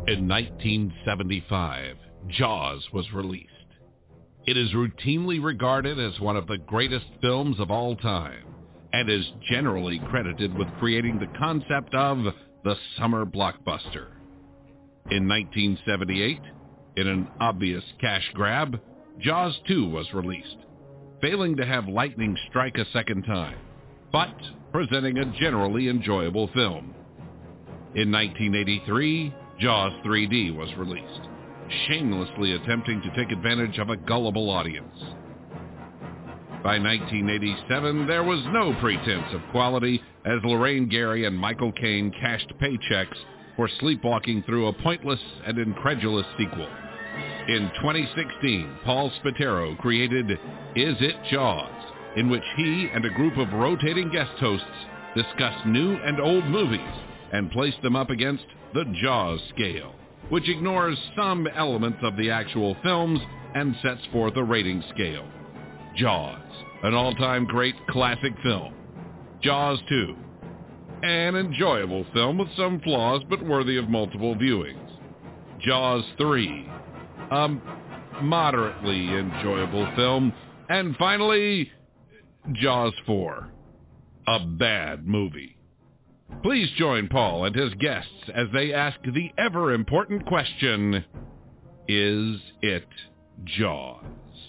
In 1975, Jaws was released. It is routinely regarded as one of the greatest films of all time and is generally credited with creating the concept of the summer blockbuster. In 1978, in an obvious cash grab, Jaws 2 was released, failing to have lightning strike a second time, but presenting a generally enjoyable film. In 1983, Jaws 3D was released, shamelessly attempting to take advantage of a gullible audience. By 1987, there was no pretense of quality as Lorraine Gary and Michael Caine cashed paychecks for sleepwalking through a pointless and incredulous sequel. In 2016, Paul Spataro created Is It Jaws?, in which he and a group of rotating guest hosts discuss new and old movies and place them up against the Jaws scale, which ignores some elements of the actual films and sets forth a rating scale. Jaws, an all-time great classic film. Jaws 2, an enjoyable film with some flaws but worthy of multiple viewings. Jaws 3, a moderately enjoyable film. And finally, Jaws 4, a bad movie. Please join Paul and his guests as they ask the ever-important question, is it Jaws?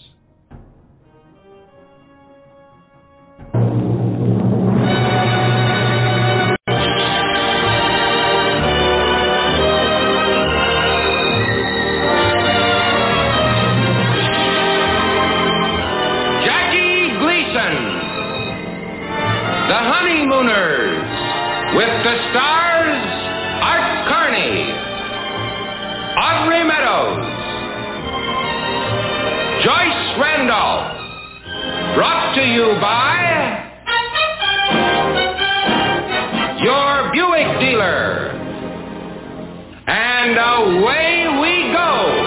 Jackie Gleason, The Honeymooners, with the stars, Art Carney, Audrey Meadows, Joyce Randolph, brought to you by your Buick dealer. And away we go.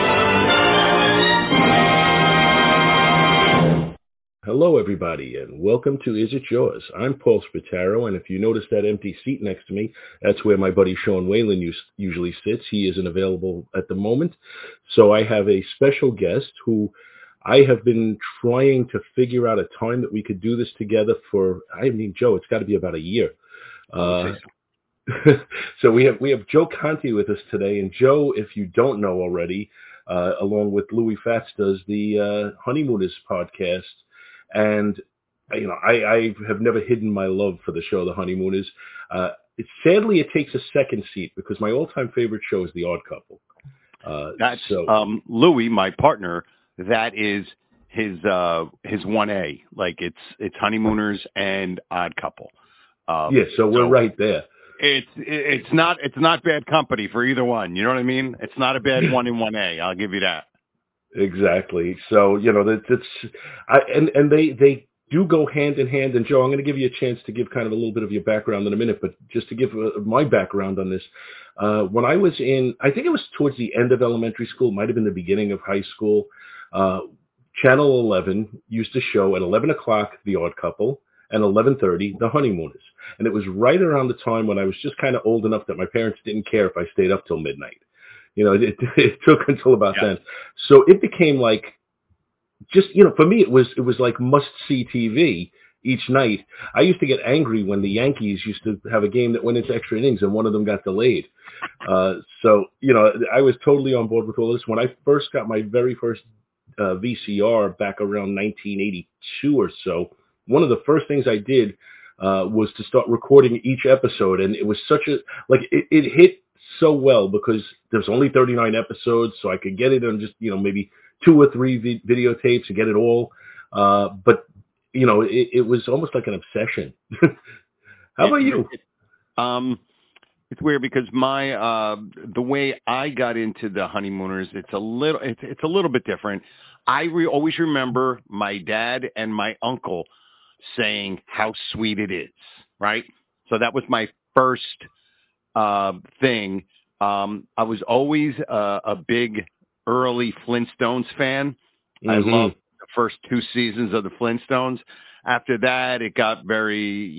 Hello, everybody, and welcome to Is It Yours? I'm Paul Spataro, and if you notice that empty seat next to me, that's where my buddy Sean Whalen usually sits. He isn't available at the moment, so I have a special guest who I have been trying to figure out a time that we could do this together for, Joe, it's got to be about a year. So we have Joe Conti with us today, and Joe, if you don't know already, along with Louis Fatz, does the Honeymooners podcast. And, I have never hidden my love for the show, The Honeymooners. Sadly, it takes a second seat because my all-time favorite show is The Odd Couple. That's Louis, my partner. That is his 1A. Like it's Honeymooners and Odd Couple. So we're right there. It's not bad company for either one. You know what I mean? It's not a bad 1 in 1A. I'll give you that. Exactly. So, they do go hand in hand. And Joe, I'm going to give you a chance to give kind of a little bit of your background in a minute, but just to give my background on this, when I was I think it was towards the end of elementary school, might have been the beginning of high school, Channel 11 used to show at 11 o'clock, The Odd Couple, and 11:30, The Honeymooners. And it was right around the time when I was just kind of old enough that my parents didn't care if I stayed up till midnight. It took until about then. So it became like, just, for me, it was like must-see TV each night. I used to get angry when the Yankees used to have a game that went into extra innings and one of them got delayed. So I was totally on board with all this. When I first got my very first VCR back around 1982 or so, one of the first things I did was to start recording each episode. And it was such a, it hit so well because there's only 39 episodes, so I could get it on just, maybe 2 or 3 videotapes to get it all. But it was almost like an obsession. How about you? It's weird because the way I got into the Honeymooners, it's a little bit different. I always remember my dad and my uncle saying how sweet it is, right? So that was my first thing. I was always a big early Flintstones fan. Mm-hmm. I loved the first 2 seasons of the Flintstones. after that, it got very,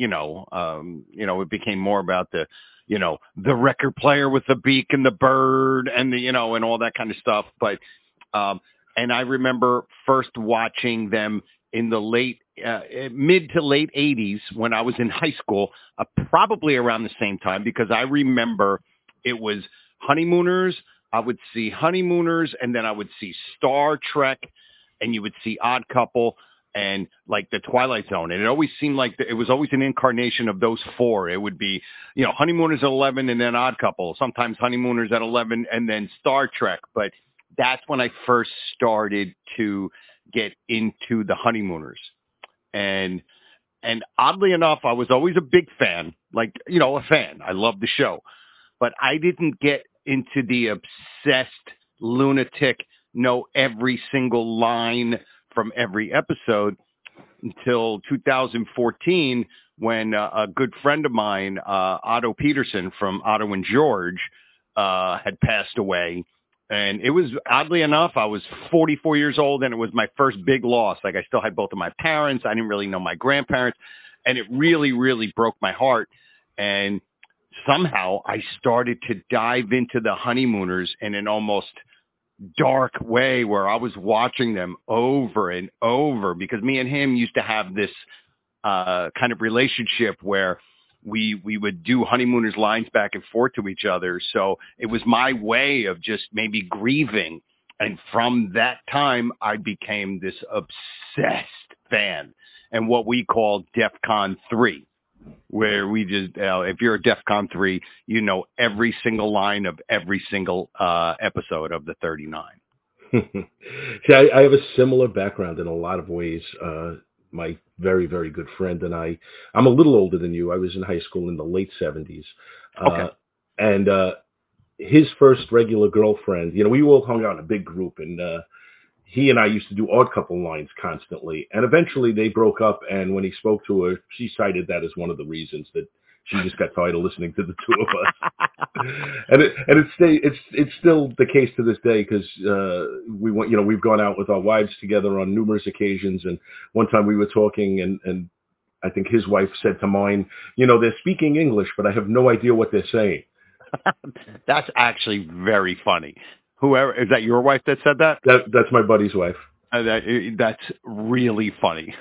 it became more about the record player with the beak and the bird and and all that kind of stuff. But, and I remember first watching them in the mid to late 80s when I was in high school, probably around the same time, because I remember it was Honeymooners. I would see Honeymooners, and then I would see Star Trek, and you would see Odd Couple and like the Twilight Zone. And it always seemed like it was always an incarnation of those four. It would be, Honeymooners at 11 and then Odd Couple, sometimes Honeymooners at 11 and then Star Trek. But that's when I first started to get into the Honeymooners. And oddly enough, I was always a big fan, a fan. I loved the show, but I didn't get into the obsessed lunatic, know every single line from every episode until 2014, when a good friend of mine, Otto Peterson from Otto and George, had passed away. And it was, oddly enough, I was 44 years old, and it was my first big loss. Like, I still had both of my parents. I didn't really know my grandparents. And it really, really broke my heart. And somehow I started to dive into the Honeymooners in an almost dark way, where I was watching them over and over, because me and him used to have this kind of relationship where we would do Honeymooners lines back and forth to each other. So it was my way of just maybe grieving. And from that time, I became this obsessed fan, and what we call DEFCON 3, where we just, if you're a DEFCON 3, you know every single line of every single episode of the 39. See, I have a similar background in a lot of ways. My very, very good friend and I'm a little older than you. I was in high school in the late 70s. Okay. And his first regular girlfriend, we all hung out in a big group, and he and I used to do Odd Couple lines constantly. And eventually they broke up, and when he spoke to her, she cited that as one of the reasons, that she just got tired of listening to the two of us. It's still the case to this day, because we've gone out with our wives together on numerous occasions. And one time we were talking, and I think his wife said to mine, they're speaking English, but I have no idea what they're saying. That's actually very funny. Whoever, is that your wife that said that? That's my buddy's wife. That's really funny.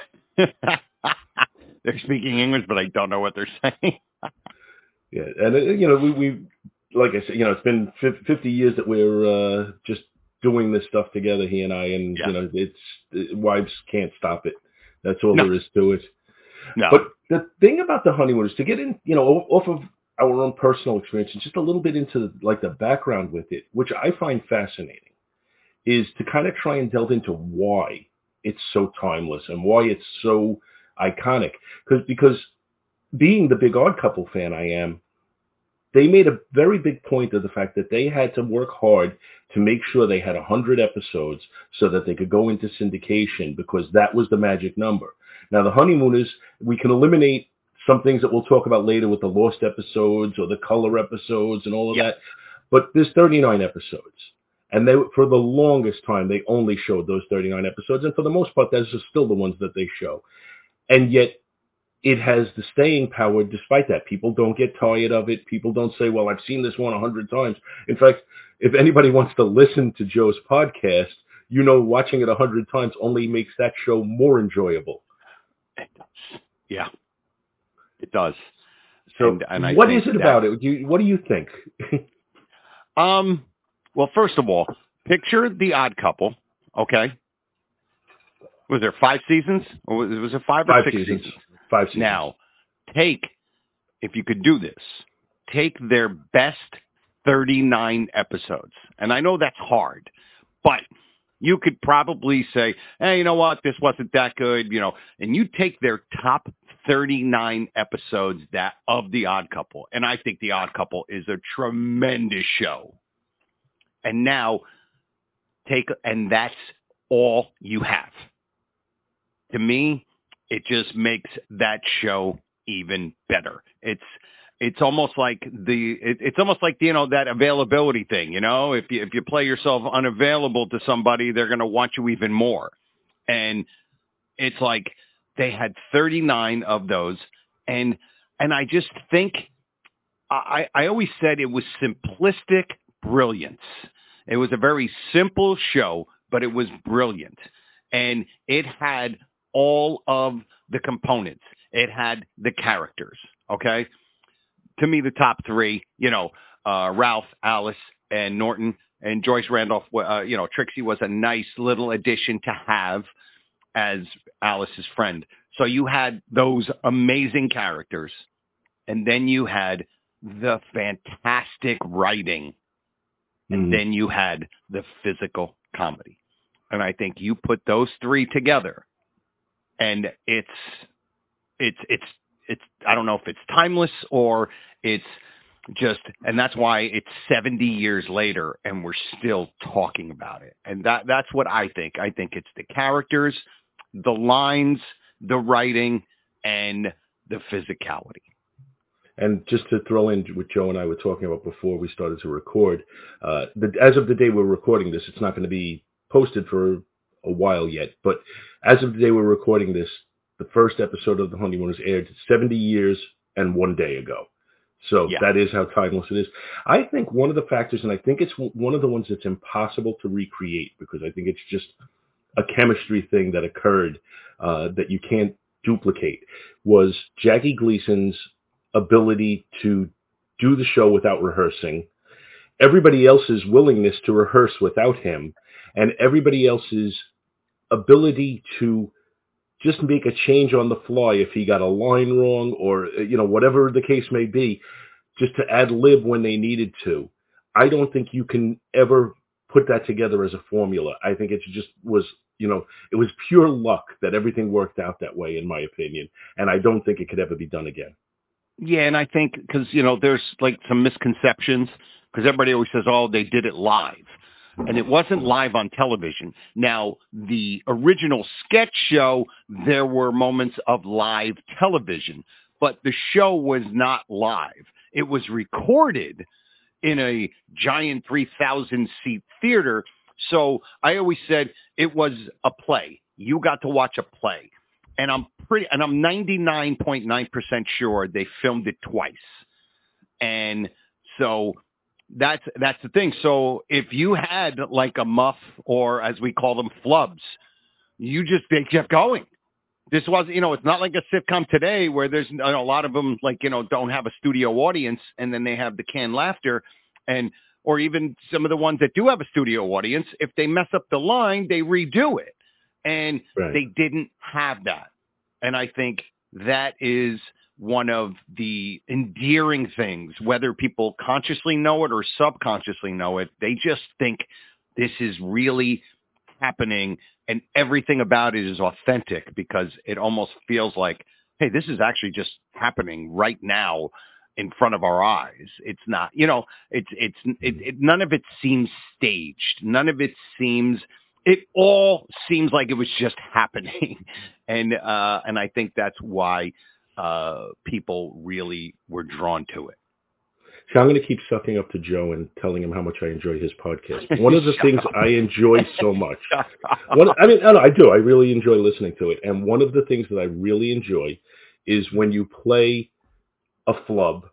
They're speaking English, but I don't know what they're saying. Yeah, and we like I said, it's been 50 years that we're just doing this stuff together, he and I, and wives can't stop it. That's all there is to it. No. But the thing about the Honeymooners, to get in, off of our own personal experience, and just a little bit into like the background with it, which I find fascinating, is to kind of try and delve into why it's so timeless and why it's so iconic. Because being the big Odd Couple fan I am, they made a very big point of the fact that they had to work hard to make sure they had 100 episodes so that they could go into syndication, because that was the magic number. Now, the Honeymooners, we can eliminate some things that we'll talk about later with the lost episodes or the color episodes and all of that. But there's 39 episodes. And for the longest time, they only showed those 39 episodes. And for the most part, those are still the ones that they show. And yet, it has the staying power despite that. People don't get tired of it. People don't say, well, I've seen this one 100 times. In fact, if anybody wants to listen to Joe's podcast, watching it 100 times only makes that show more enjoyable. It does. Yeah, it does. So what is it about it? What do you think? Well, first of all, picture the Odd Couple, okay? Was there 5 seasons? Or was it 5 or 6 seasons? 5 seasons. Now, if you could do this, take their best 39 episodes. And I know that's hard, but you could probably say, hey, you know what? This wasn't that good, and you take their top 39 episodes of The Odd Couple. And I think The Odd Couple is a tremendous show. And now and that's all you have. To me, it just makes that show even better. It's almost like that availability thing, if you play yourself unavailable to somebody, they're going to want you even more. And it's like They had 39 of those. And I just think I always said it was simplistic brilliance. It was a very simple show, but it was brilliant. And it had all of the components. It had the characters, okay? To me, the top three, Ralph, Alice, and Norton, and Joyce Randolph, Trixie was a nice little addition to have as Alice's friend. So you had those amazing characters, and then you had the fantastic writing, and then you had the physical comedy. And I think you put those three together, and it's I don't know if it's timeless or it's just, and that's why it's 70 years later and we're still talking about it. And that's what I think. I think it's the characters, the lines, the writing, and the physicality. And just to throw in what Joe and I were talking about before we started to record, as of the day we're recording this, it's not going to be posted for a while yet, but as of the day we're recording this, the first episode of The Honeymooners aired 70 years and 1 day ago. So That is how timeless it is. I think one of the factors, and I think it's one of the ones that's impossible to recreate, because I think it's just a chemistry thing that occurred that you can't duplicate, was Jackie Gleason's ability to do the show without rehearsing, everybody else's willingness to rehearse without him, and everybody else's ability to just make a change on the fly if he got a line wrong or, whatever the case may be, just to ad lib when they needed to. I don't think you can ever put that together as a formula. I think it just was, it was pure luck that everything worked out that way, in my opinion. And I don't think it could ever be done again. Yeah, and I think because, there's like some misconceptions, because everybody always says, oh, they did it live. And it wasn't live on television. Now, the original sketch show, there were moments of live television, but the show was not live. It was recorded in a giant 3,000-seat theater. So I always said it was a play. You got to watch a play. And I'm 99.9% sure they filmed it twice. And so that's the thing. So if you had like a muff, or as we call them, flubs, they kept going. This was, it's not like a sitcom today where there's a lot of them don't have a studio audience, and then they have the canned laughter, or even some of the ones that do have a studio audience, if they mess up the line, they redo it. And They didn't have that. And I think that is one of the endearing things, whether people consciously know it or subconsciously know it. They just think this is really happening, and everything about it is authentic, because it almost feels like, hey, this is actually just happening right now in front of our eyes. It's not, none of it seems staged. None of it all seems like it was just happening. And I think that's why people really were drawn to it. So I'm going to keep sucking up to Joe and telling him how much I enjoy his podcast. One of the things I enjoy so much, I do. I really enjoy listening to it. And one of the things that I really enjoy is when you play a flub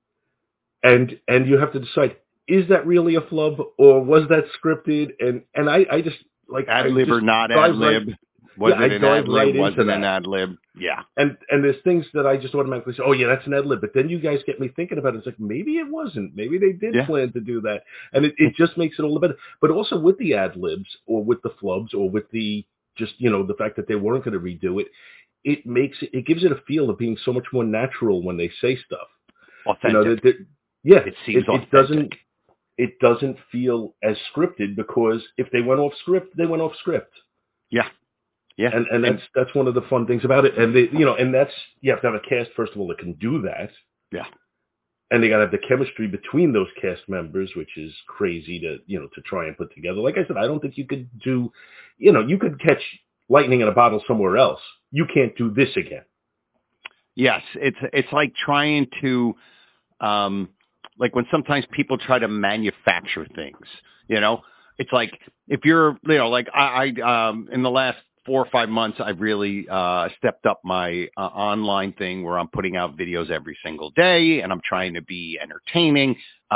and you have to decide, is that really a flub or was that scripted? And I just like ad lib or not ad lib. Was it an ad lib? Was it an ad lib? Yeah. And there's things that I just automatically say, oh yeah, that's an ad lib. But then you guys get me thinking about it. It's like, maybe it wasn't. Maybe they did plan to do that. And it just makes it a little better. But also with the ad libs or with the flubs or with the just, the fact that they weren't going to redo it, it gives it a feel of being so much more natural when they say stuff. Authentic. It seems authentic. It doesn't feel as scripted, because if they went off script, they went off script. Yeah. Yeah. And that's one of the fun things about it. And and that's, you have to have a cast, first of all, that can do that. Yeah. And they got to have the chemistry between those cast members, which is crazy to try and put together. Like I said, I don't think you could do, you could catch lightning in a bottle somewhere else. You can't do this again. Yes. It's like trying to, like when sometimes people try to manufacture things, it's like if you're, like I in the last 4 or 5 months, I've really stepped up my online thing where I'm putting out videos every single day, and I'm trying to be entertaining.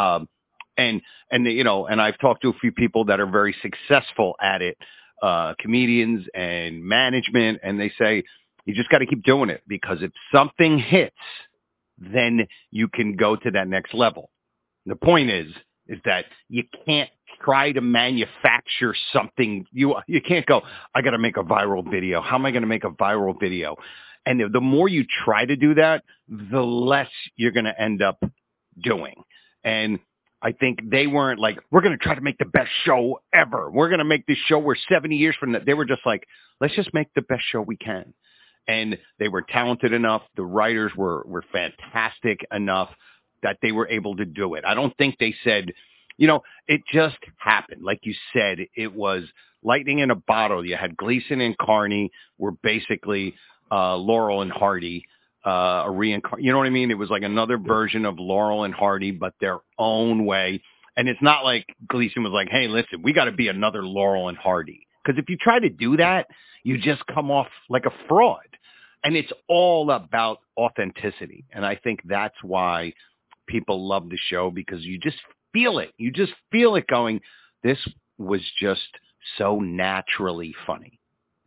And I've talked to a few people that are very successful at it, comedians and management, and they say you just got to keep doing it, because if something hits, then you can go to that next level. The point is that you can't try to manufacture something. You can't go, I got to make a viral video. How am I going to make a viral video? And the more you try to do that, the less you're going to end up doing. And I think they weren't like, we're going to try to make the best show ever. We're going to make this show where 70 years from now. They were just like, let's just make the best show we can. And they were talented enough. The writers were fantastic enough that they were able to do it. I don't think they said, it just happened. Like you said, it was lightning in a bottle. You had Gleason and Carney were basically Laurel and Hardy, a reincarnation. You know what I mean? It was like another version of Laurel and Hardy, but their own way. And it's not like Gleason was like, hey, listen, we got to be another Laurel and Hardy. Because if you try to do that, you just come off like a fraud. And it's all about authenticity. And I think that's why people love the show, because you just feel it. You just feel it going, this was just so naturally funny.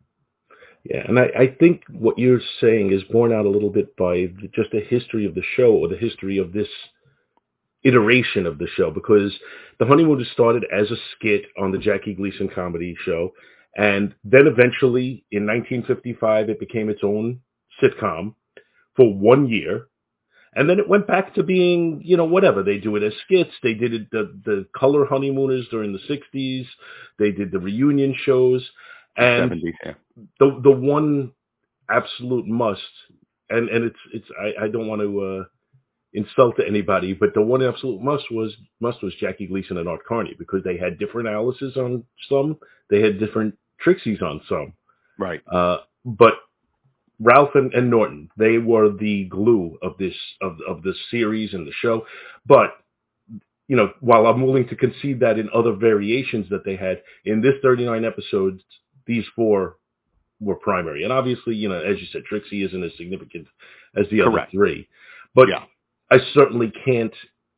Yeah, and I think what you're saying is borne out a little bit by just the history of the show, or the history of this iteration of the show, because The Honeymooners started as a skit on the Jackie Gleason comedy show, and then eventually in 1955 it became its own sitcom for 1 year. And then it went back to being, whatever. They do it as skits. They did it, the color honeymooners during the 60s. They did the reunion shows. And 70s, yeah. The one absolute must, and I don't want to insult anybody, but the one absolute must was Jackie Gleason and Art Carney, because they had different Alices on some. They had different Trixies on some. Right. But Ralph and Norton, they were the glue of this of the series and the show. But while I'm willing to concede that in other variations that they had, in this 39 episodes, these 4 were primary. And obviously, as you said, Trixie isn't as significant as the other 3. But yeah. I certainly can't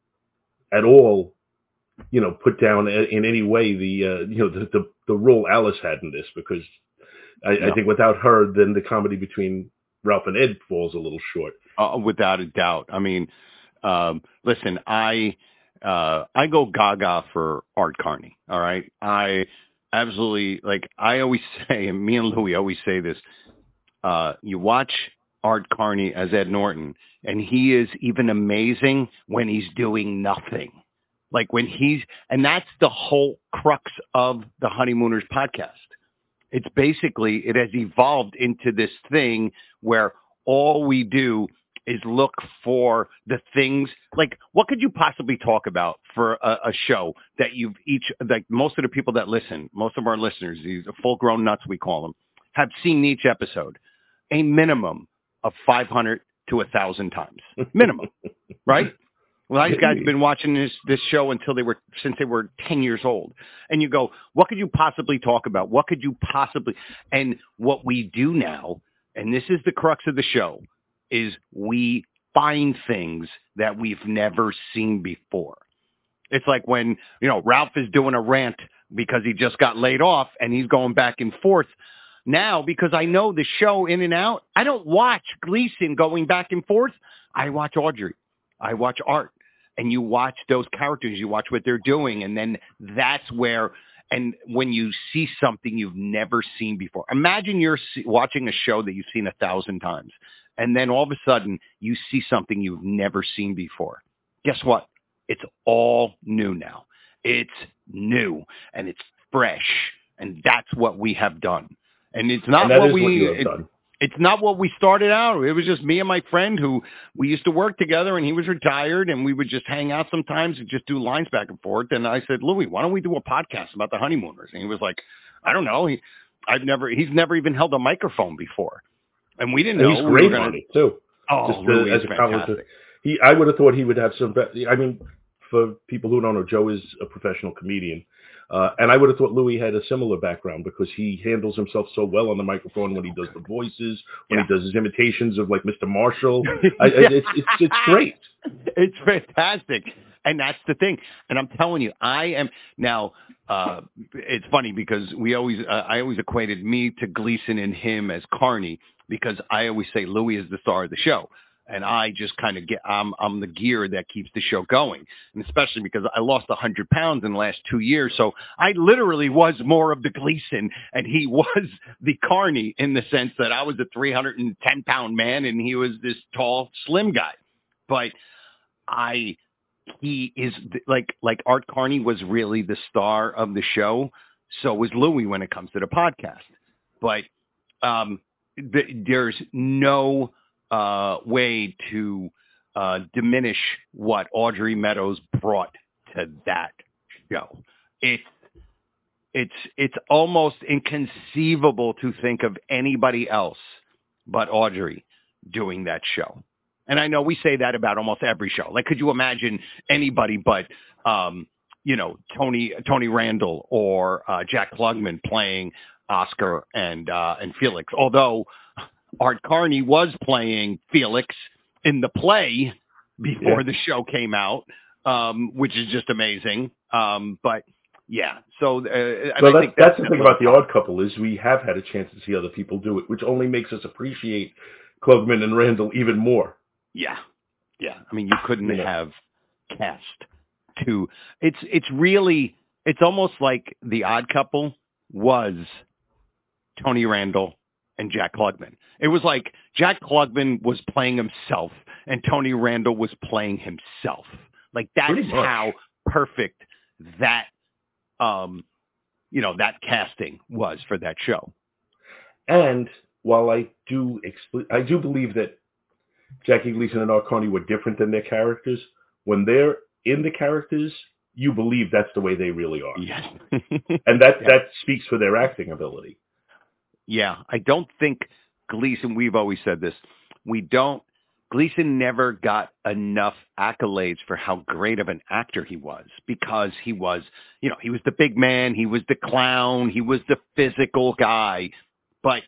at all, put down in any way the role Alice had in this, because I think without her, then the comedy between Ralph and Ed falls a little short. Without a doubt. I mean, listen, I go gaga for Art Carney. All right. I absolutely, I always say, and me and Louie always say this, you watch Art Carney as Ed Norton, and he is even amazing when he's doing nothing. And that's the whole crux of the Honeymooners podcast. It's basically, it has evolved into this thing where all we do is look for the things, what could you possibly talk about for a show that you've most of the people that listen, most of our listeners, these full-grown nuts we call them, have seen each episode a minimum of 500 to 1,000 times. Minimum, right? Well, these guys have been watching this show since they were 10 years old. And you go, what could you possibly talk about? What could you possibly... And what we do now, and this is the crux of the show, is we find things that we've never seen before. It's like when, Ralph is doing a rant because he just got laid off and he's going back and forth. Now, because I know the show in and out, I don't watch Gleason going back and forth. I watch Audrey. I watch Art. And you watch those characters, you watch what they're doing, and then that's where, and when you see something you've never seen before. Imagine you're watching a show that you've seen 1,000 times, and then all of a sudden you see something you've never seen before. Guess what? It's all new now. It's new, and it's fresh, and that's what we have done. And it's not It's not what we started out. It was just me and my friend who we used to work together, and he was retired, and we would just hang out sometimes and just do lines back and forth. And I said, Louie, why don't we do a podcast about the Honeymooners? And he was like, I don't know. He's never even held a microphone before. And we didn't know. He's great on it too. Oh, Louie is fantastic. I would have thought he would have some, for people who don't know, Joe is a professional comedian. And I would have thought Louis had a similar background because he handles himself so well on the microphone when he does the voices, when he does his imitations of like Mr. Marshall. It's great. It's fantastic. And that's the thing. And I'm telling you, I am now, it's funny because I always equated me to Gleason and him as Carney because I always say Louis is the star of the show. And I just kind of I'm the gear that keeps the show going. And especially because I lost 100 pounds in the last 2 years. So I literally was more of the Gleason and he was the Carney in the sense that I was a 310 pound man and he was this tall, slim guy. But he is like Art Carney was really the star of the show. So was Louis when it comes to the podcast. But there's no way to diminish what Audrey Meadows brought to that show. It's almost inconceivable to think of anybody else but Audrey doing that show. And I know we say that about almost every show. Like, could you imagine anybody but, Tony Randall or Jack Klugman playing Oscar and Felix? Although Art Carney was playing Felix in the play before the show came out, which is just amazing. But yeah, so that's the thing about The Odd Couple is we have had a chance to see other people do it, which only makes us appreciate Klugman and Randall even more. Yeah. I mean, you couldn't have cast two. It's almost like The Odd Couple was Tony Randall and Jack Klugman. It was like Jack Klugman was playing himself and Tony Randall was playing himself. Like that is how perfect that, that casting was for that show. And while I do believe that Jackie Gleason and Art Carney were different than their characters, when they're in the characters, you believe that's the way they really are. Yes. And that speaks for their acting ability. Yeah, I don't think Gleason, we've always said this, Gleason never got enough accolades for how great of an actor he was because he was the big man, he was the clown, he was the physical guy. But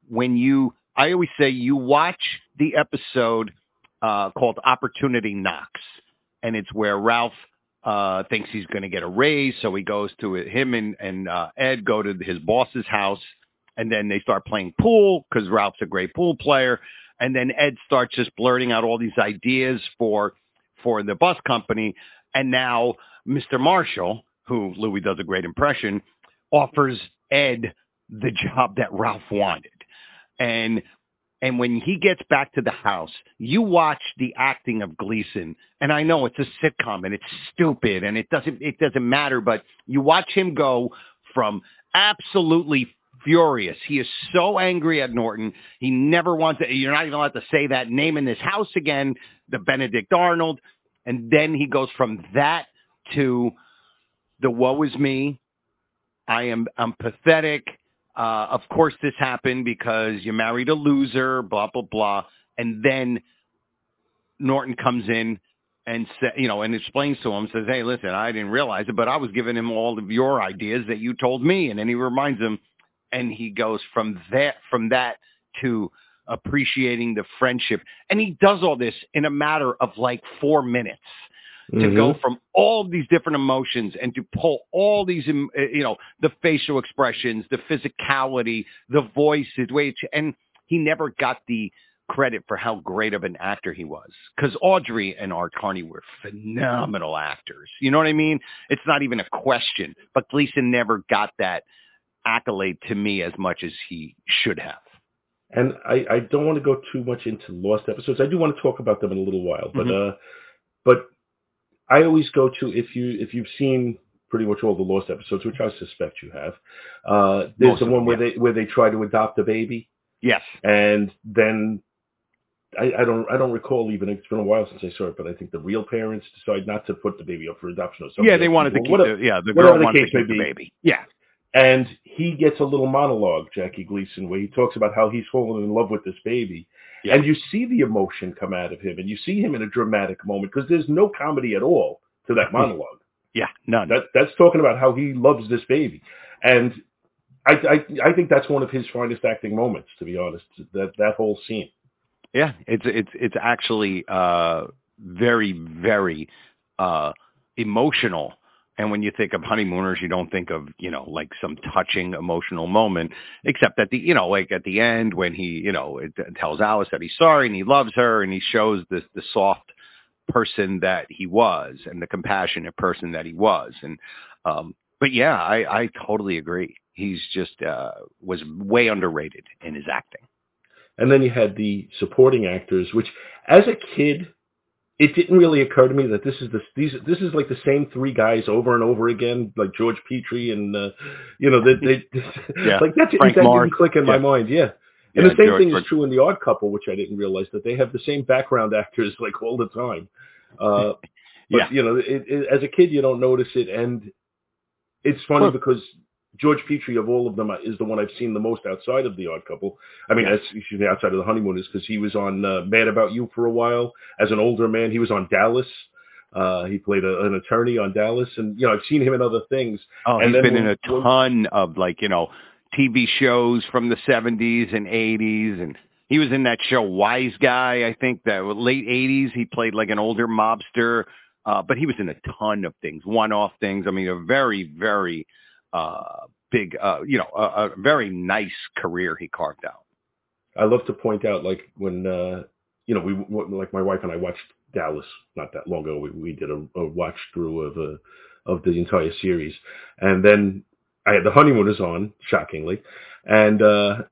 I always say you watch the episode called Opportunity Knocks, and it's where Ralph thinks he's going to get a raise, so he goes to him and Ed go to his boss's house, and then they start playing pool because Ralph's a great pool player, and then Ed starts just blurting out all these ideas for the bus company, and now Mr. Marshall, who Louis does a great impression, offers Ed the job that Ralph wanted. And when he gets back to the house, you watch the acting of Gleason, and I know it's a sitcom and it's stupid and it doesn't matter, but you watch him go from absolutely furious. He is so angry at Norton. He never wants to, you're not even allowed to say that name in this house again, the Benedict Arnold. And then he goes from that to the woe is me. I'm pathetic. Of course this happened because you married a loser, blah, blah, blah. And then Norton comes in and and explains to him, says, hey, listen, I didn't realize it, but I was giving him all of your ideas that you told me. And then he reminds him, and he goes from that to appreciating the friendship. And he does all this in a matter of like 4 minutes. To go from all these different emotions and to pull all these, the facial expressions, the physicality, the voice, and he never got the credit for how great of an actor he was. Because Audrey and Art Carney were phenomenal actors. You know what I mean? It's not even a question. But Gleason never got that accolade to me as much as he should have. And I don't want to go too much into lost episodes. I do want to talk about them in a little while, but I always go to, if you've seen pretty much all the Lost episodes, which I suspect you have, there's the one where they try to adopt a baby. Yes. And then I don't recall even, it's been a while since I saw it, but I think the real parents decide not to put the baby up for adoption or something. Yeah, they wanted to keep the girl wanted to keep the baby. Yeah. And he gets a little monologue, Jackie Gleason, where he talks about how he's fallen in love with this baby. Yeah. And you see the emotion come out of him, and you see him in a dramatic moment, because there's no comedy at all to to that monologue. Yeah, none. That's talking about how he loves this baby. And I think that's one of his finest acting moments, to be honest, that whole scene. Yeah, it's actually very, very emotional. And when you think of honeymooners, you don't think of, like some touching emotional moment, except at the, like at the end when he, it tells Alice that he's sorry and he loves her and he shows the soft person that he was and the compassionate person that he was. And, but yeah, I totally agree. He's just, was way underrated in his acting. And then you had the supporting actors, which as a kid, it didn't really occur to me that this is like the same three guys over and over again, like George Petrie and they yeah. like that didn't click in my mind. Yeah. And the same thing is true in The Odd Couple, which I didn't realize that they have the same background actors like all the time. But as a kid you don't notice it, and it's funny because George Petrie of all of them is the one I've seen the most outside of The Odd Couple. I mean, outside of The Honeymooners, because he was on Mad About You for a while as an older man. He was on Dallas. He played an attorney on Dallas, and I've seen him in other things. Oh, and he's been in a ton of TV shows from the 70s and 80s, and he was in that show Wise Guy. I think that late 80s he played like an older mobster, but he was in a ton of things, one-off things. I mean, a very, very big, a very nice career he carved out. I love to point out, like when, like my wife and I watched Dallas not that long ago. We did a watch through of the entire series, and then I had The Honeymooners on, shockingly, and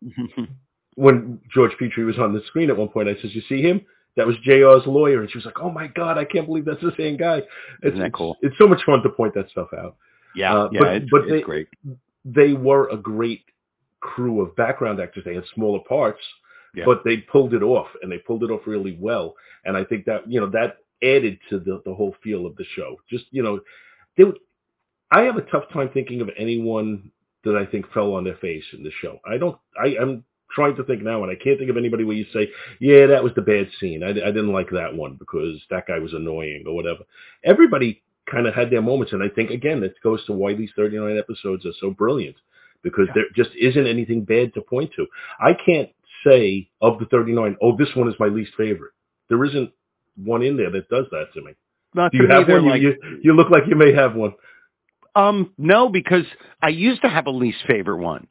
when George Petrie was on the screen at one point, I said, "You see him? That was JR's lawyer," and she was like, "Oh my God, I can't believe that's the same guy." Isn't that cool? It's so much fun to point that stuff out. Yeah, it's great. They were a great crew of background actors. They had smaller parts, but they pulled it off, and they pulled it off really well. And I think that that added to the whole feel of the show. Just I have a tough time thinking of anyone that I think fell on their face in the show. I'm trying to think now, and I can't think of anybody where you say, "Yeah, that was the bad scene. I didn't like that one because that guy was annoying," or whatever. Everybody kind of had their moments, and I think again it goes to why these 39 episodes are so brilliant, because there just isn't anything bad to point to. I can't say of the 39, "Oh, this one is my least favorite." There isn't one in there that does that to me. Not Do you have one? You look like you may have one. No, because I used to have a least favorite one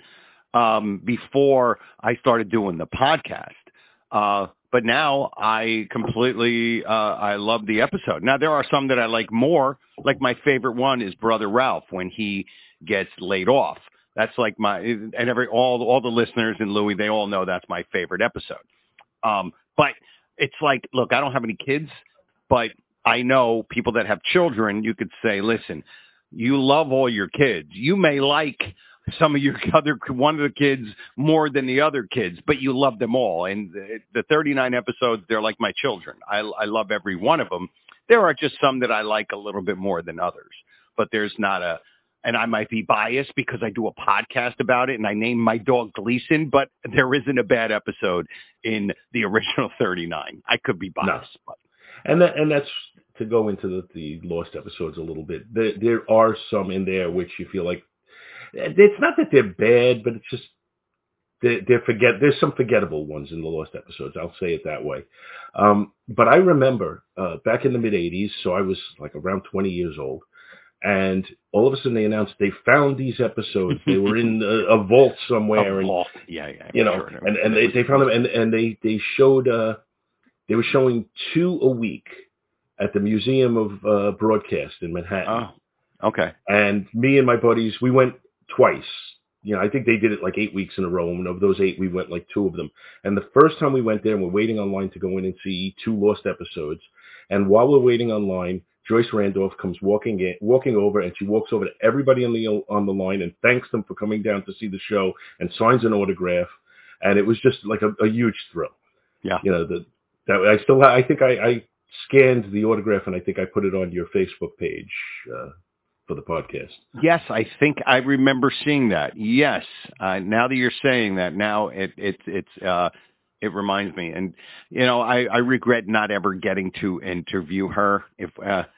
before I started doing the podcast. But now I completely, I love the episode. Now there are some that I like more. Like my favorite one is Brother Ralph when he gets laid off. That's like all the listeners in Louis, they all know that's my favorite episode. But it's like, look, I don't have any kids, but I know people that have children. You could say, listen, you love all your kids. You may like some of your one of the kids more than the other kids, but you love them all. And the 39 episodes, they're like my children. I love every one of them. There are just some that I like a little bit more than others, but there's not and I might be biased because I do a podcast about it and I named my dog Gleason, but there isn't a bad episode in the original 39. I could be biased. No. And that's to go into the Lost episodes a little bit. There are some in there which you feel like, it's not that they're bad, but it's just there's some forgettable ones in the Lost episodes. I'll say it that way. But I remember back in the mid '80s, so I was like around 20 years old, and all of a sudden they announced they found these episodes. They were in a vault somewhere, and they found them, and they showed they were showing 2 a week at the Museum of Broadcast in Manhattan. Oh, okay. And me and my buddies, we went twice. I think they did it like 8 weeks in a row, and of those 8, we went like 2 of them. And the first time we went there, and we're waiting online to go in and see 2 Lost episodes. And while we're waiting online, Joyce Randolph comes walking over, and she walks over to everybody on the line and thanks them for coming down to see the show and signs an autograph. And it was just like a huge thrill. Yeah. I think I scanned the autograph, and I think I put it on your Facebook page for the podcast. Yes, I think I remember seeing that. Yes, now that you're saying that, now it reminds me, and I regret not ever getting to interview her. If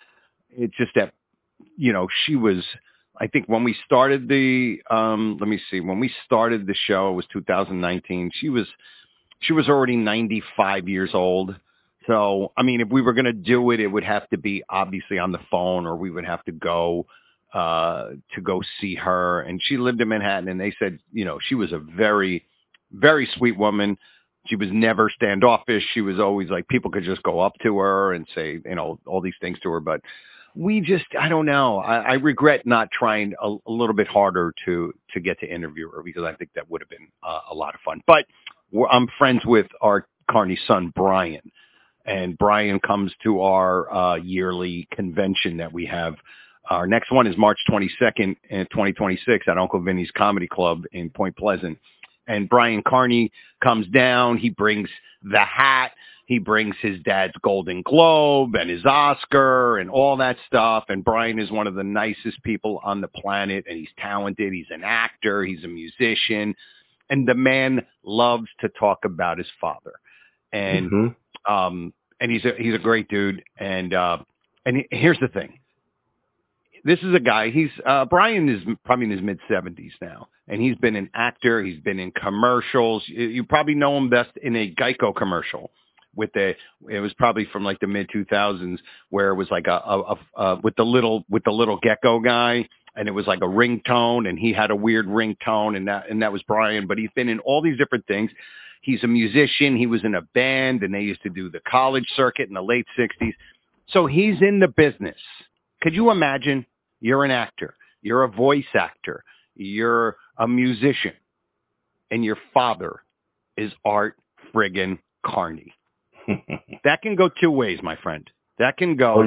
it's just that, she was, I think when we started when we started the show, it was 2019. She was already 95 years old. So, I mean, if we were going to do it, it would have to be obviously on the phone, or we would have to go see her. And she lived in Manhattan, and they said, she was a very, very sweet woman. She was never standoffish. She was always like, people could just go up to her and say, all these things to her. But I don't know. I regret not trying a little bit harder to get to interview her, because I think that would have been a lot of fun. But I'm friends with Art Carney's son, Brian. And Brian comes to our yearly convention that we have. Our next one is March 22nd, 2026 at Uncle Vinny's Comedy Club in Point Pleasant. And Brian Carney comes down. He brings the hat. He brings his dad's Golden Globe and his Oscar and all that stuff. And Brian is one of the nicest people on the planet. And he's talented. He's an actor. He's a musician. And the man loves to talk about his father. And and he's a great dude. And here's the thing. This is a guy, Brian is probably in his mid-70s now, and he's been an actor. He's been in commercials. You probably know him best in a Geico commercial it was probably from like the mid-2000s, where it was like with the little gecko guy, and it was like a ringtone, and he had a weird ringtone, and that was Brian. But he's been in all these different things. He's a musician. He was in a band, and they used to do the college circuit in the late 60s. So he's in the business. Could you imagine? You're an actor. You're a voice actor. You're a musician. And your father is Art friggin' Carney. That can go two ways, my friend. That can go,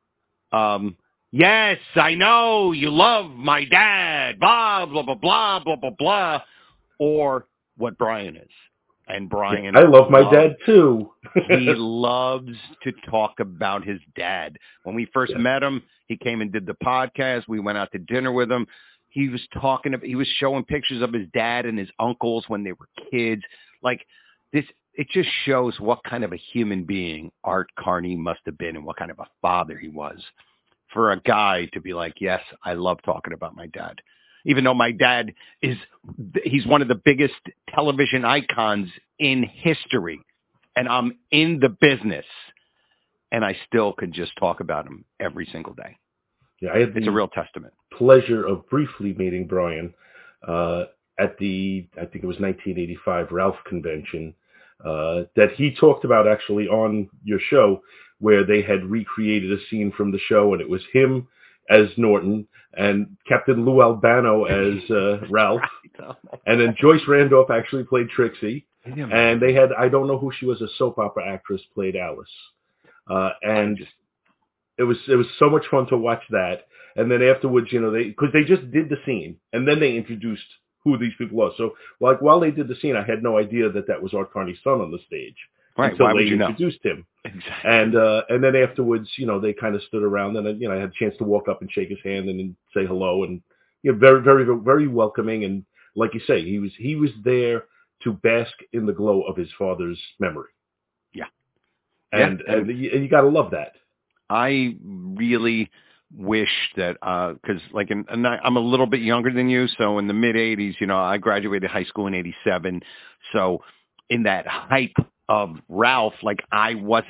yes, I know you love my dad, blah, blah, blah, blah, blah, blah, blah, or what Brian is. And Brian, I love my dad too. He loves to talk about his dad. When we first met him, he came and did the podcast. We went out to dinner with him. He was showing pictures of his dad and his uncles when they were kids. Like this, it just shows what kind of a human being Art Carney must have been, and what kind of a father he was, for a guy to be like, yes, I love talking about my dad. Even though my dad he's one of the biggest television icons in history, and I'm in the business, and I still can just talk about him every single day. Yeah, it's a real testament. Pleasure of briefly meeting Brian at the, I think it was 1985 Ralph convention that he talked about actually on your show, where they had recreated a scene from the show, and it was him as Norton and Captain Lou Albano as Ralph. And then Joyce Randolph actually played Trixie. And they had, I don't know who she was, a soap opera actress played Alice. And it was so much fun to watch that. And then afterwards, because they just did the scene, and then they introduced who these people are. So like while they did the scene, I had no idea that was Art Carney's son on the stage. Right. Until Why would they you introduced know? him. Exactly. And then afterwards, they kind of stood around, and I had a chance to walk up and shake his hand and say hello, and very, very, very welcoming. And like you say, he was there to bask in the glow of his father's memory. Yeah. And you got to love that. I really wish that, because I'm a little bit younger than you, so in the mid 80s, I graduated high school in 87. So in that hype of Ralph, I was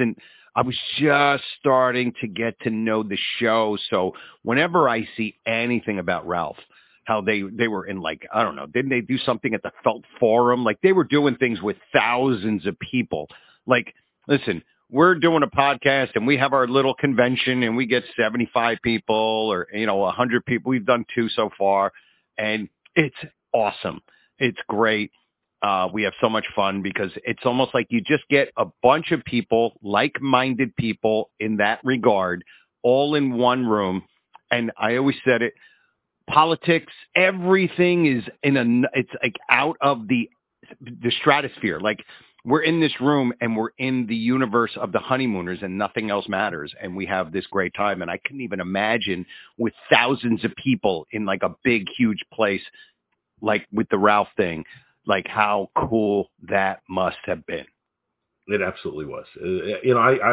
just starting to get to know the show. So whenever I see anything about Ralph, how they were in, I don't know, didn't they do something at the Felt Forum? They were doing things with thousands of people. Listen, we're doing a podcast and we have our little convention and we get 75 people or, 100 people. We've done 2 so far, and it's awesome. It's great. We have so much fun because it's almost like you just get a bunch of people, like-minded people in that regard, all in one room. And I always said it, politics, everything is it's out of the stratosphere. We're in this room and we're in the universe of the Honeymooners, and nothing else matters. And we have this great time. And I couldn't even imagine with thousands of people in a big, huge place, with the Ralph thing, how cool that must have been. It absolutely was.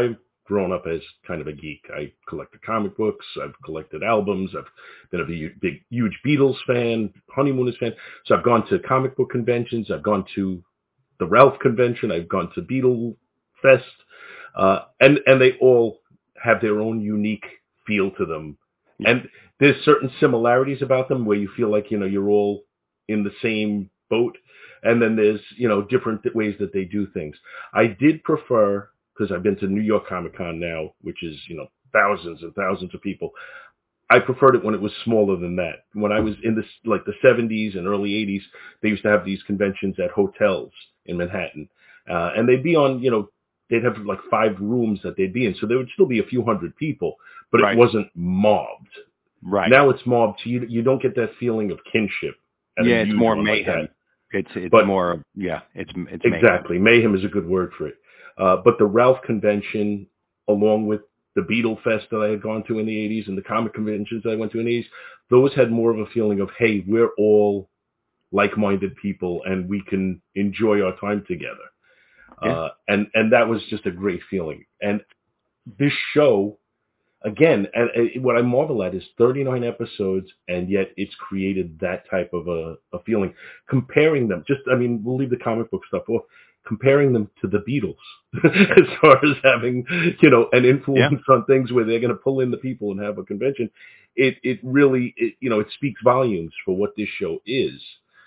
grown up as kind of a geek. I collected comic books. I've collected albums. I've been a huge Beatles fan, Honeymooners fan. So I've gone to comic book conventions. I've gone to the Ralph convention. I've gone to Beatle Fest. And they all have their own unique feel to them. Yeah. And there's certain similarities about them where you feel like, you're all in the same boat. And then there's, different ways that they do things. I did prefer, because I've been to New York Comic Con now, which is, thousands and thousands of people. I preferred it when it was smaller than that. When I was in the 70s and early 80s, they used to have these conventions at hotels in Manhattan. And they'd be on, they'd have like 5 rooms that they'd be in. So there would still be a few hundred people, but Right. it wasn't mobbed. Right. Now it's mobbed. So you don't get that feeling of kinship. Yeah, it's more mayhem. Like it's but, more, yeah, it's exactly. Mayhem is a good word for it. But the Ralph convention, along with the Beatle Fest that I had gone to in the 80s and the comic conventions that I went to in the 80s, those had more of a feeling of, hey, we're all like-minded people and we can enjoy our time together. Yeah. And that was just a great feeling. And this show, again, and what I marvel at is 39 episodes, and yet it's created that type of a feeling. Comparing them, we'll leave the comic book stuff off, comparing them to the Beatles as far as having, an influence on things where they're going to pull in the people and have a convention. It really, it speaks volumes for what this show is.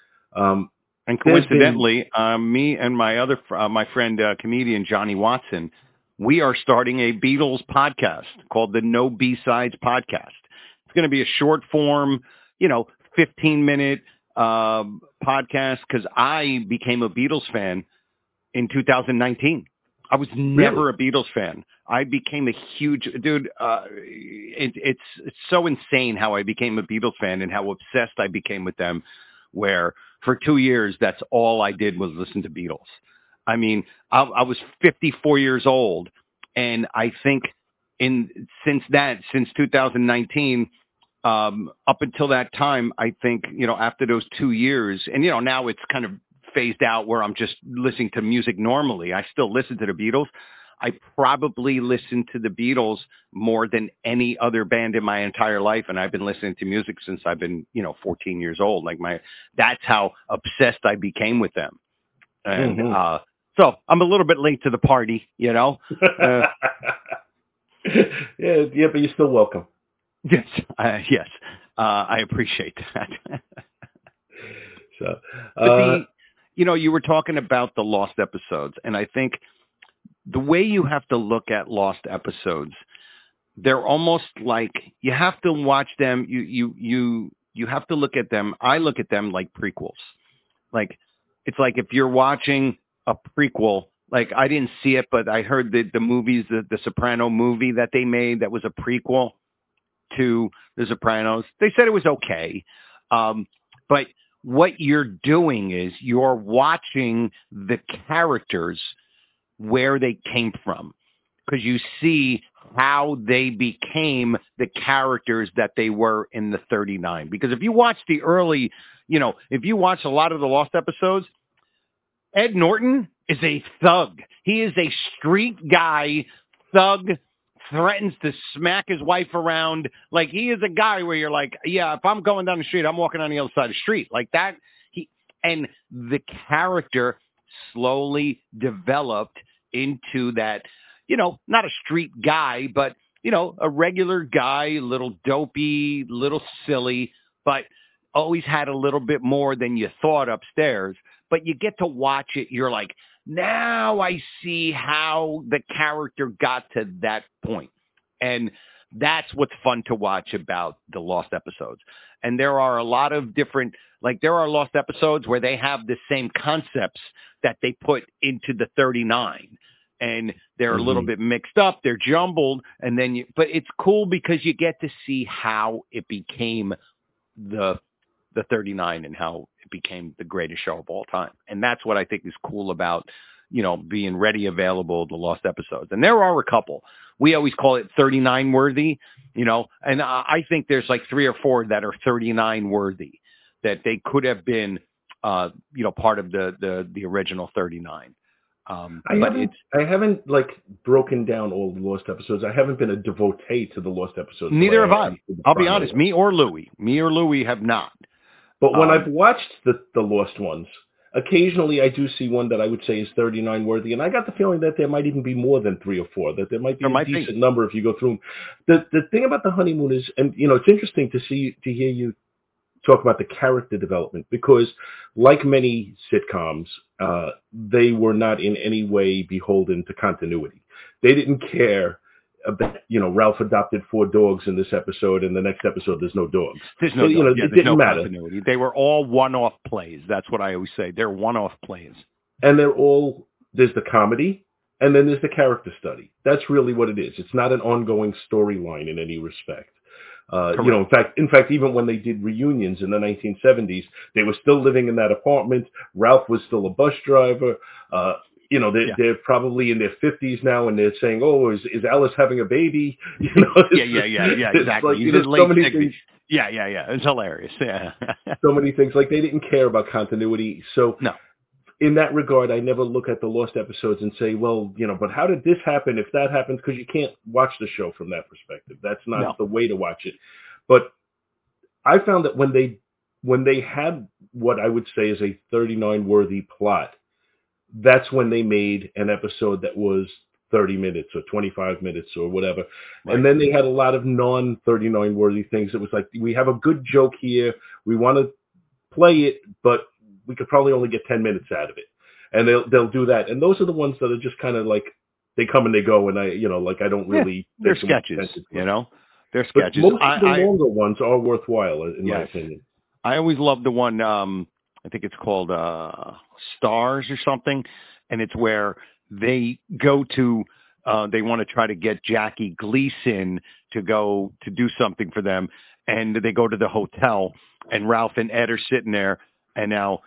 And coincidentally, me and my friend, comedian Johnny Watson, we are starting a Beatles podcast called the No B-Sides Podcast. It's going to be a short form, 15-minute podcast, because I became a Beatles fan in 2019. I was never a Beatles fan. I became a huge dude. It's so insane how I became a Beatles fan and how obsessed I became with them, where for 2 years, that's all I did was listen to Beatles. I mean, I was 54 years old, and I think since 2019, up until that time, I think, after those 2 years, and, now it's kind of phased out where I'm just listening to music normally. I still listen to the Beatles. I probably listen to the Beatles more than any other band in my entire life. And I've been listening to music since I've been, 14 years old. That's how obsessed I became with them. And, so I'm a little bit late to the party, Yeah, but you're still welcome. Yes. Yes. I appreciate that. So, you were talking about the lost episodes, and I think the way you have to look at lost episodes, they're almost like you have to watch them. You have to look at them. I look at them like prequels. Like, it's like if you're watching a prequel, like I didn't see it, but I heard the movies, the Soprano movie that they made that was a prequel to The Sopranos. They said it was okay. But what you're doing is you're watching the characters where they came from, because you see how they became the characters that they were in the 39. Because if you watch the early, if you watch a lot of the Lost episodes, Ed Norton is a thug. He is a street guy, thug, threatens to smack his wife around. Like, he is a guy where you're like, yeah, if I'm going down the street, I'm walking on the other side of the street. Like that. And the character slowly developed into that, not a street guy, but, a regular guy, a little dopey, little silly, but always had a little bit more than you thought upstairs. But you get to watch it. You're like, now I see how the character got to that point. And that's what's fun to watch about the Lost episodes. And there are a lot of different, there are Lost episodes where they have the same concepts that they put into the 39. And they're a little bit mixed up. They're jumbled. And then but it's cool because you get to see how it became the 39 and how it became the greatest show of all time. And that's what I think is cool about, being ready, available, the Lost episodes. And there are a couple. We always call it 39 worthy, and I think there's like 3 or 4 that are 39 worthy, that they could have been, part of the original 39. I haven't like broken down all the Lost episodes. I haven't been a devotee to the Lost episodes. Neither have I. I'll be honest. Me or Louie have not. But when I've watched the Lost ones, occasionally I do see one that I would say is 39 worthy, and I got the feeling that there might even be more than 3 or 4. That there might be a decent number if you go through them. The thing about the honeymoon is, and it's interesting to hear you talk about the character development, because like many sitcoms, they were not in any way beholden to continuity. They didn't care about, Ralph adopted 4 dogs in this episode, and the next episode there's no dogs. There's no dogs. It didn't matter. Continuity. They were all one-off plays. That's what I always say. They're one-off plays. And there's the comedy, and then there's the character study. That's really what it is. It's not an ongoing storyline in any respect. In fact, even when they did reunions in the 1970s, they were still living in that apartment. Ralph was still a bus driver. They're probably in their 50s now, and they're saying, "Oh, is Alice having a baby?" Exactly. Like, so many things. Yeah. It's hilarious. Yeah. So many things. Like, they didn't care about continuity. So no. In that regard, I never look at the Lost episodes and say, well, but how did this happen if that happens? Because you can't watch the show from that perspective. That's not the way to watch it. But I found that when they had what I would say is a 39-worthy plot, that's when they made an episode that was 30 minutes or 25 minutes or whatever. Right. And then they had a lot of non-39 worthy things. It was like, we have a good joke here. We want to play it, but we could probably only get 10 minutes out of it. And they'll do that. And those are the ones that are just kind of like, they come and they go, and I don't really... they're sketches, They're sketches. But most of the longer ones are worthwhile, in my opinion. I always love the one, I think it's called Stars or something, and it's where they go to, they want to try to get Jackie Gleason to go to do something for them, and they go to the hotel, and Ralph and Ed are sitting there, and now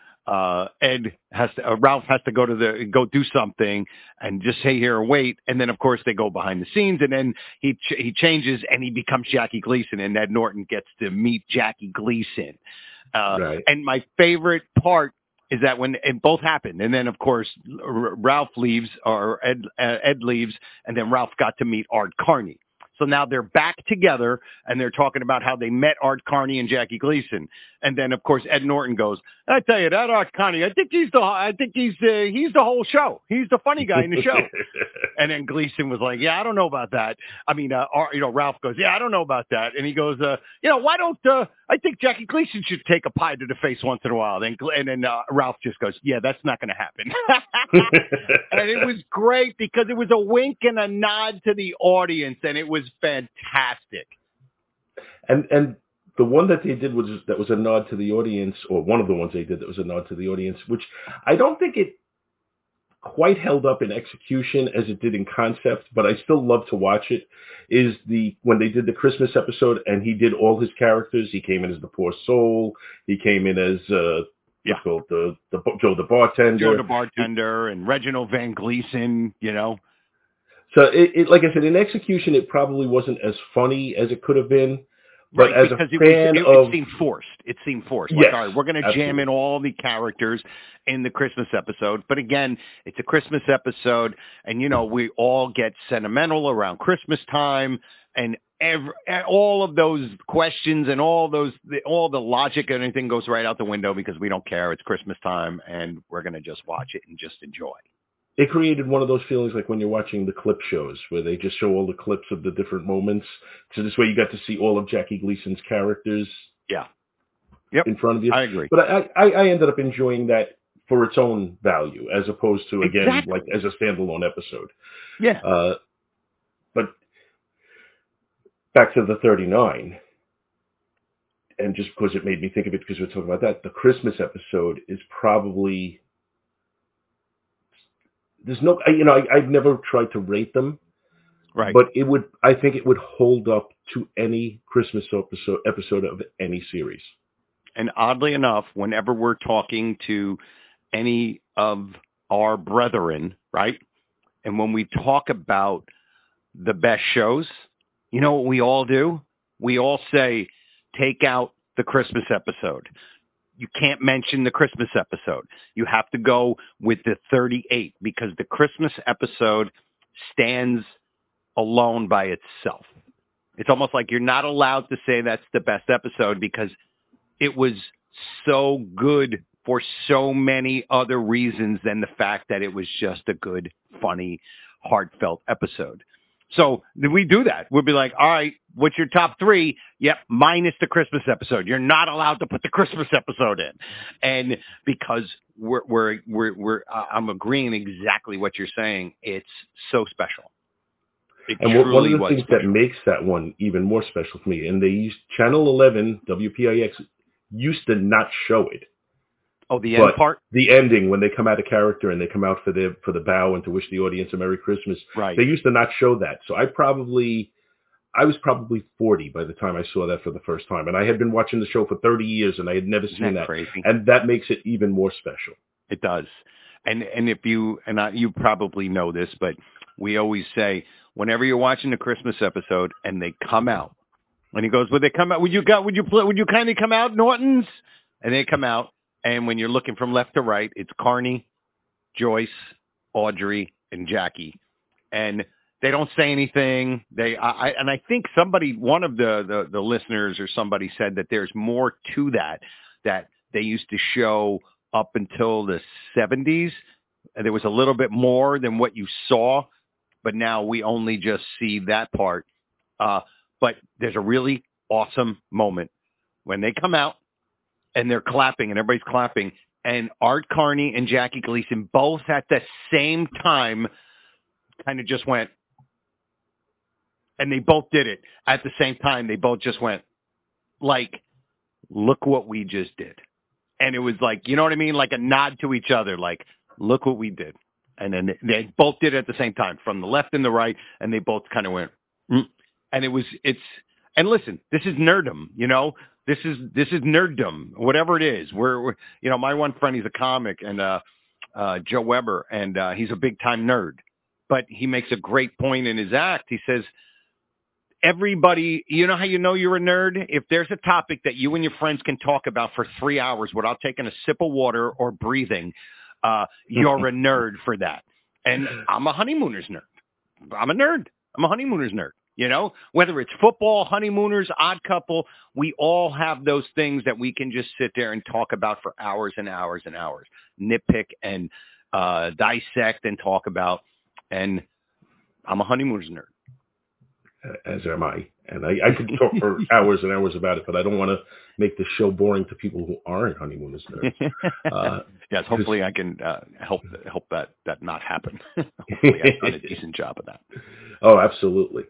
Ralph has to go do something and just stay here and wait. And then of course they go behind the scenes, and then he changes and he becomes Jackie Gleason, and Ed Norton gets to meet Jackie Gleason. Right. And my favorite part is that when it both happened, and then of course Ralph leaves, or Ed leaves, and then Ralph got to meet Art Carney. So now they're back together, and they're talking about how they met Art Carney and Jackie Gleason. And then, of course, Ed Norton goes, "I tell you, that Art Carney, I think he's the whole show. He's the funny guy in the show." And then Gleason was like, "Yeah, I don't know about that." I mean, Ralph goes, "Yeah, I don't know about that." And he goes, "Why don't I think Jackie Gleason should take a pie to the face once in a while?" And then Ralph just goes, "Yeah, that's not going to happen." And it was great because it was a wink and a nod to the audience, and it was fantastic. And the one that they did was a nod to the audience, or one of the ones they did that was a nod to the audience, which I don't think it quite held up in execution as it did in concept, but I still love to watch it, is when they did the Christmas episode and he did all his characters. He came in as the poor soul. He came in as Joe the bartender. And Reginald Van Gleason, So it like I said, in execution, it probably wasn't as funny as it could have been. But right, as because a fan it seemed forced. It seemed forced. Yes, like, all right, we're going to jam in all the characters in the Christmas episode. But again, it's a Christmas episode, and we all get sentimental around Christmas time, and all of those questions and all the logic and everything goes right out the window because we don't care. It's Christmas time, and we're going to just watch it and just enjoy. It created one of those feelings like when you're watching the clip shows where they just show all the clips of the different moments. So this way you got to see all of Jackie Gleason's characters in front of you. I agree. But I ended up enjoying that for its own value as opposed to, again, like as a standalone episode. Yeah. But back to the 39, and just because it made me think of it because we're talking about that, the Christmas episode is probably... I've never tried to rate them, right? But I think it would hold up to any Christmas episode of any series. And oddly enough, whenever we're talking to any of our brethren, right, and when we talk about the best shows, you know what we all do? We all say, take out the Christmas episode. you can't mention the Christmas episode. You have to go with the 38 because the Christmas episode stands alone by itself. It's almost like you're not allowed to say that's the best episode because it was so good for so many other reasons than the fact that it was just a good, funny, heartfelt episode. So we do that. We'll be like, all right, what's your top 3? Yep, minus the Christmas episode. You're not allowed to put the Christmas episode in. And because I'm agreeing exactly what you're saying. It's so special. And one of the things that makes that one even more special for me, and they used Channel 11, WPIX, used to not show it. Oh, the end part? The ending, when they come out of character and they come out for the bow and to wish the audience a Merry Christmas. Right. They used to not show that. So I was probably 40 by the time I saw that for the first time. And I had been watching the show for 30 years and I had never seen that. Crazy? And that makes it even more special. It does. And if you probably know this, but we always say, whenever you're watching the Christmas episode and they come out, and he goes, "Would they come out? Would you kindly come out, Nortons?" And they come out, and when you're looking from left to right, it's Carney, Joyce, Audrey, and Jackie, and they don't say anything. I think one of the listeners or somebody said that there's more to that they used to show up until the 70s. And there was a little bit more than what you saw, but now we only just see that part. But there's a really awesome moment when they come out and they're clapping and everybody's clapping, and Art Carney and Jackie Gleason both at the same time kind of just went, and they both did it at the same time. They both just went like, look what we just did. And it was like, you know what I mean? Like a nod to each other, like, look what we did. And then they both did it at the same time from the left and the right. And they both kind of went, and and listen, this is nerdum, you know, this is nerddom, whatever it is. We're you know, my one friend, he's a comic, and Joe Weber, and he's a big time nerd, but he makes a great point in his act. He says, everybody, you know how you know you're a nerd? If there's a topic that you and your friends can talk about for 3 hours without taking a sip of water or breathing, you're a nerd for that. And I'm a honeymooners nerd. I'm a nerd. I'm a honeymooners nerd. You know, whether it's football, honeymooners, Odd Couple, we all have those things that we can just sit there and talk about for hours and hours and hours, nitpick and dissect and talk about. And I'm a honeymooners nerd. As am I. And I could talk for hours and hours about it, but I don't want to make the show boring to people who aren't honeymooners nerds. Yes, hopefully I can help that not happen. Hopefully I've done a decent job of that. Oh, absolutely.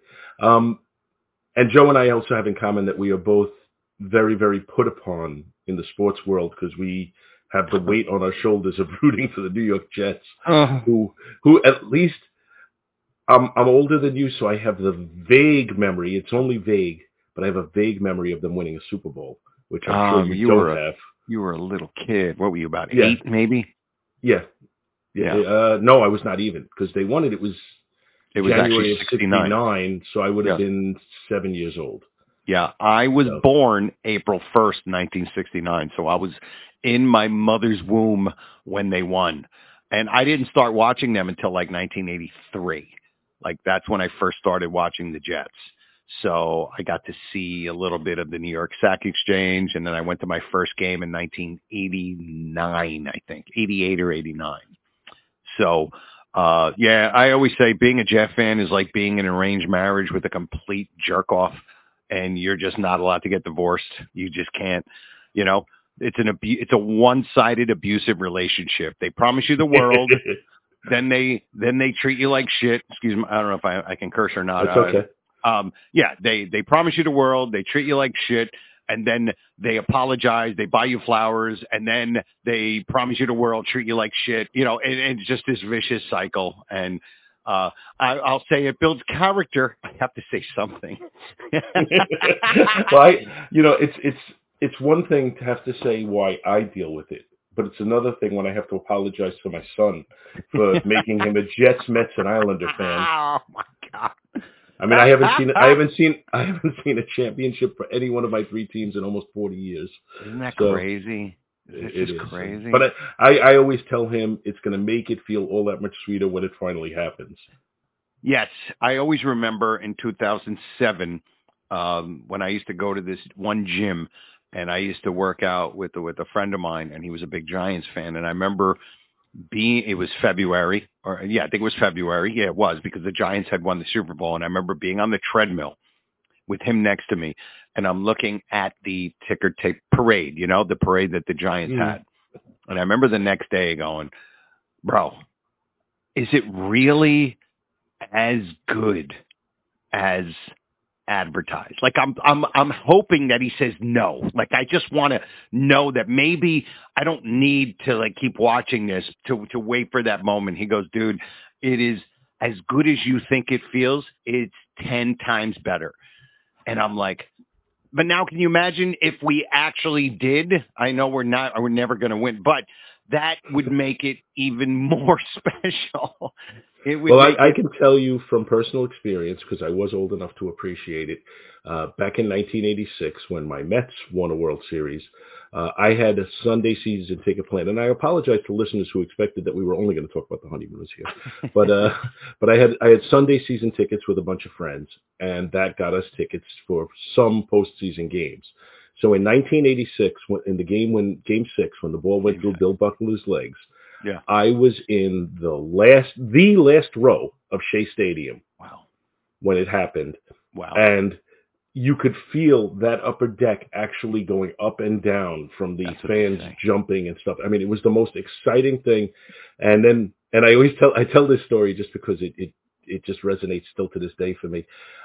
And Joe and I also have in common that we are both very, very put upon in the sports world because we have the weight on our shoulders of rooting for the New York Jets, who at least I'm older than you, so I have the vague memory. It's only vague, but I have a vague memory of them winning a Super Bowl, which I'm sure you don't have. You were a little kid. What were you, about 8, maybe? Yeah. No, I was not even, because they won it. It was January of 69, so I would have been 7 years old. Yeah, I was born April 1st, 1969, so I was in my mother's womb when they won. And I didn't start watching them until like 1983. Like, that's when I first started watching the Jets. So I got to see a little bit of the New York Sack Exchange, and then I went to my first game in 1989, I think, 88 or 89. So, I always say being a Jet fan is like being in an arranged marriage with a complete jerk-off, and you're just not allowed to get divorced. You just can't, you know. It's a one-sided abusive relationship. They promise you the world. Then they treat you like shit. Excuse me. I don't know if I can curse or not. It's okay. They promise you the world. They treat you like shit. And then they apologize. They buy you flowers. And then they promise you the world, treat you like shit. You know, and it's just this vicious cycle. And I'll say it builds character. I have to say something. Well, it's one thing to have to say why I deal with it. But it's another thing when I have to apologize to my son for making him a Jets, Mets, and Islander fan. Oh my God! I mean, I haven't seen a championship for any one of my 3 teams in almost 40 years. Isn't that crazy? It is crazy. But I always tell him it's going to make it feel all that much sweeter when it finally happens. Yes, I always remember in 2007 when I used to go to this one gym, and I used to work out with a friend of mine, and he was a big Giants fan. And I remember it was February, I think it was February. Yeah, it was, because the Giants had won the Super Bowl. And I remember being on the treadmill with him next to me, and I'm looking at the ticker tape parade, the parade that the Giants had. And I remember the next day going, bro, is it really as good as advertised? Like I'm hoping that he says no. Like, I just want to know that maybe I don't need to like keep watching this to wait for that moment. He goes, dude, it is as good as you think it feels. It's 10 times better. And I'm like, but now can you imagine if we actually did? I know we're never going to win, but that would make it even more special. I can tell you from personal experience, because I was old enough to appreciate it. Back in 1986, when my Mets won a World Series, I had a Sunday season ticket plan, and I apologize to listeners who expected that we were only going to talk about the Honeymooners here. But I had Sunday season tickets with a bunch of friends, and that got us tickets for some postseason games. So in 1986, Game 6, when the ball went through Bill Buckner's legs, I was in the last row of Shea Stadium. Wow. When it happened. Wow. And you could feel that upper deck actually going up and down from the fans jumping and stuff. I mean, it was the most exciting thing. And I tell this story just because it just resonates still to this day for me.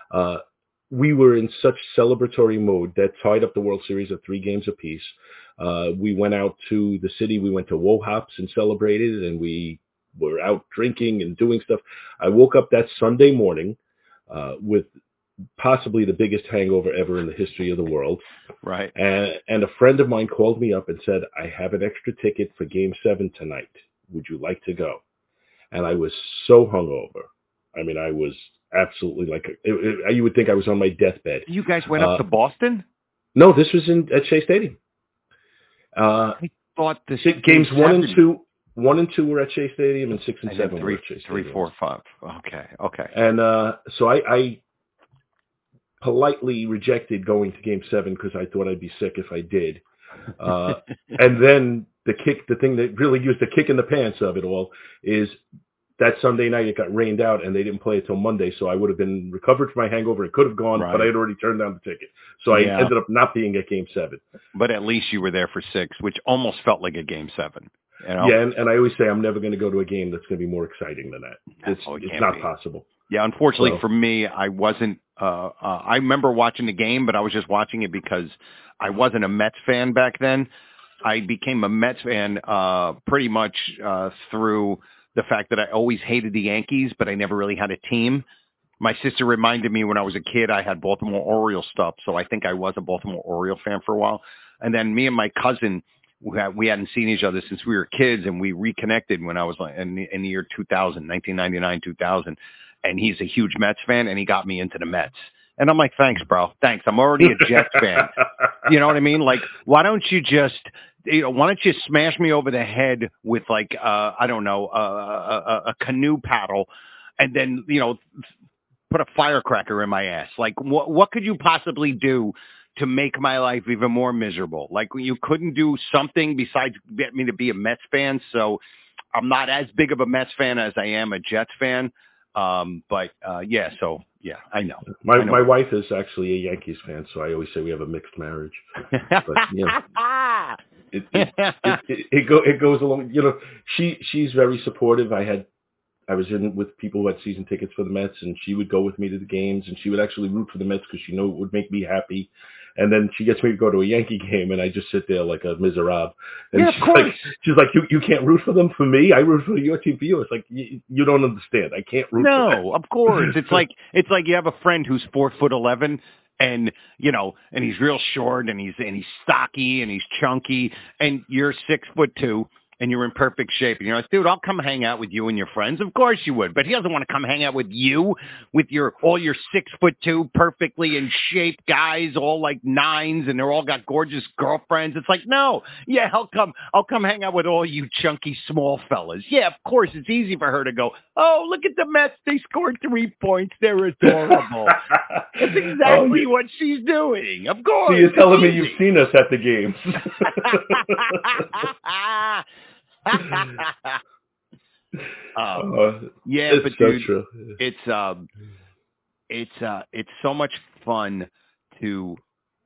We were in such celebratory mode that tied up the World Series at 3 games apiece. We went out to the city. We went to Wohops and celebrated, and we were out drinking and doing stuff. I woke up that Sunday morning with possibly the biggest hangover ever in the history of the world. Right. And a friend of mine called me up and said, I have an extra ticket for Game 7 tonight. Would you like to go? And I was so hungover. I mean, I was absolutely you would think I was on my deathbed. You guys went up to Boston? No, this was at Shea Stadium. I thought games 1 and 2. 1 and 2 were at Shea Stadium, and 6 and 7 were at Shea Stadium. 3, 4, 5. Okay. And so I politely rejected going to Game 7 because I thought I'd be sick if I did. And then the thing that really used the kick in the pants of it all is that Sunday night it got rained out and they didn't play it till Monday, so I would have been recovered from my hangover. It could have gone, but I had already turned down the ticket. So I ended up not being at Game 7. But at least you were there for 6, which almost felt like a Game 7. You know? Yeah, and I always say I'm never going to go to a game that's going to be more exciting than that. It's not possible. Yeah, unfortunately for me, I wasn't. I remember watching the game, but I was just watching it because I wasn't a Mets fan back then. I became a Mets fan pretty much through the fact that I always hated the Yankees, but I never really had a team. My sister reminded me when I was a kid, I had Baltimore Orioles stuff, so I think I was a Baltimore Oriole fan for a while. And then me and my cousin, we hadn't seen each other since we were kids, and we reconnected when I was in the year 2000, 1999, 2000. And he's a huge Mets fan, and he got me into the Mets. And I'm like, thanks, bro. Thanks. I'm already a Jets fan. You know what I mean? Like, why don't you smash me over the head with like, I don't know, a canoe paddle, and then, put a firecracker in my ass. Like, what could you possibly do to make my life even more miserable? Like, you couldn't do something besides get me to be a Mets fan. So I'm not as big of a Mets fan as I am a Jets fan. But I know. My wife is actually a Yankees fan, so I always say we have a mixed marriage. But, it goes along. She's very supportive. I was in with people who had season tickets for the Mets, and she would go with me to the games, and she would actually root for the Mets because she knew it would make me happy. And then she gets me to go to a Yankee game, and I just sit there like a miserable. And yeah, of course. She's like, you can't root for them for me? I root for your team for you. It's like, you don't understand. I can't root for them. No, of course. It's like you have a friend who's 4'11", and and he's real short, and he's stocky, and he's chunky, and you're 6'2", and you're in perfect shape, and you're like, dude, I'll come hang out with you and your friends. Of course you would, but he doesn't want to come hang out with you, with all your 6'2", perfectly in shape guys, all like 9s, and they're all got gorgeous girlfriends. It's like, no, yeah, I'll come hang out with all you chunky small fellas. Yeah, of course, it's easy for her to go, oh, look at the Mets, they scored 3 points, they're adorable. That's exactly what she's doing. Of course. So you're telling me you've seen us at the games. Yeah, but so dude, true. It's so much fun to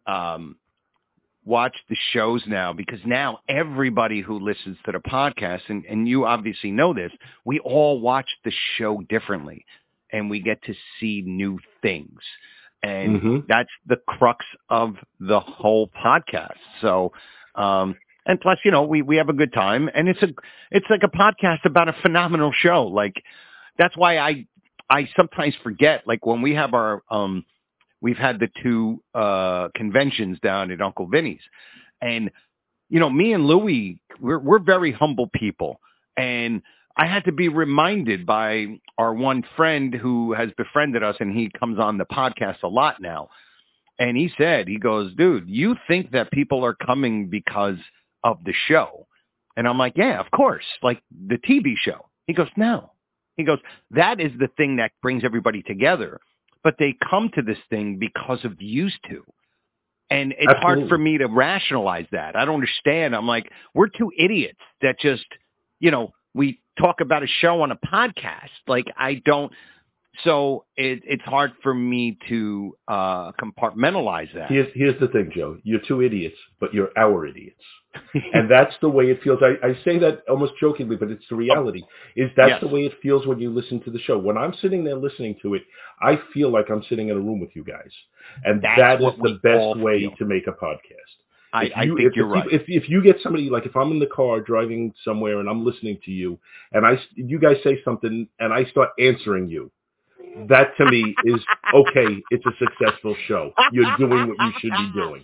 watch the shows now, because now everybody who listens to the podcast, and you obviously know this, we all watch the show differently, and we get to see new things, and that's the crux of the whole podcast. So. And plus, we have a good time, and it's like a podcast about a phenomenal show. Like, that's why I sometimes forget, like when we have our, we've had the 2 conventions down at Uncle Vinny's, and, me and Louie, we're very humble people. And I had to be reminded by our one friend who has befriended us, and he comes on the podcast a lot now. And he goes, dude, you think that people are coming because of the show? And I'm like, yeah, of course, like the TV show. He goes, no. He goes, that is the thing that brings everybody together, but they come to this thing because of used to. And it's hard for me to rationalize that. I don't understand. I'm like, we're 2 idiots that just, we talk about a show on a podcast. Like, I don't. So it's hard for me to compartmentalize that. Here's the thing, Joe. You're 2 idiots, but you're our idiots. And that's the way it feels. I say that almost jokingly, but it's the reality. That's the way it feels when you listen to the show. When I'm sitting there listening to it, I feel like I'm sitting in a room with you guys. And that is the best way to make a podcast. I think you're right. If you get somebody, like if I'm in the car driving somewhere and I'm listening to you, and you guys say something and I start answering you, that to me is, okay, it's a successful show. You're doing what you should be doing.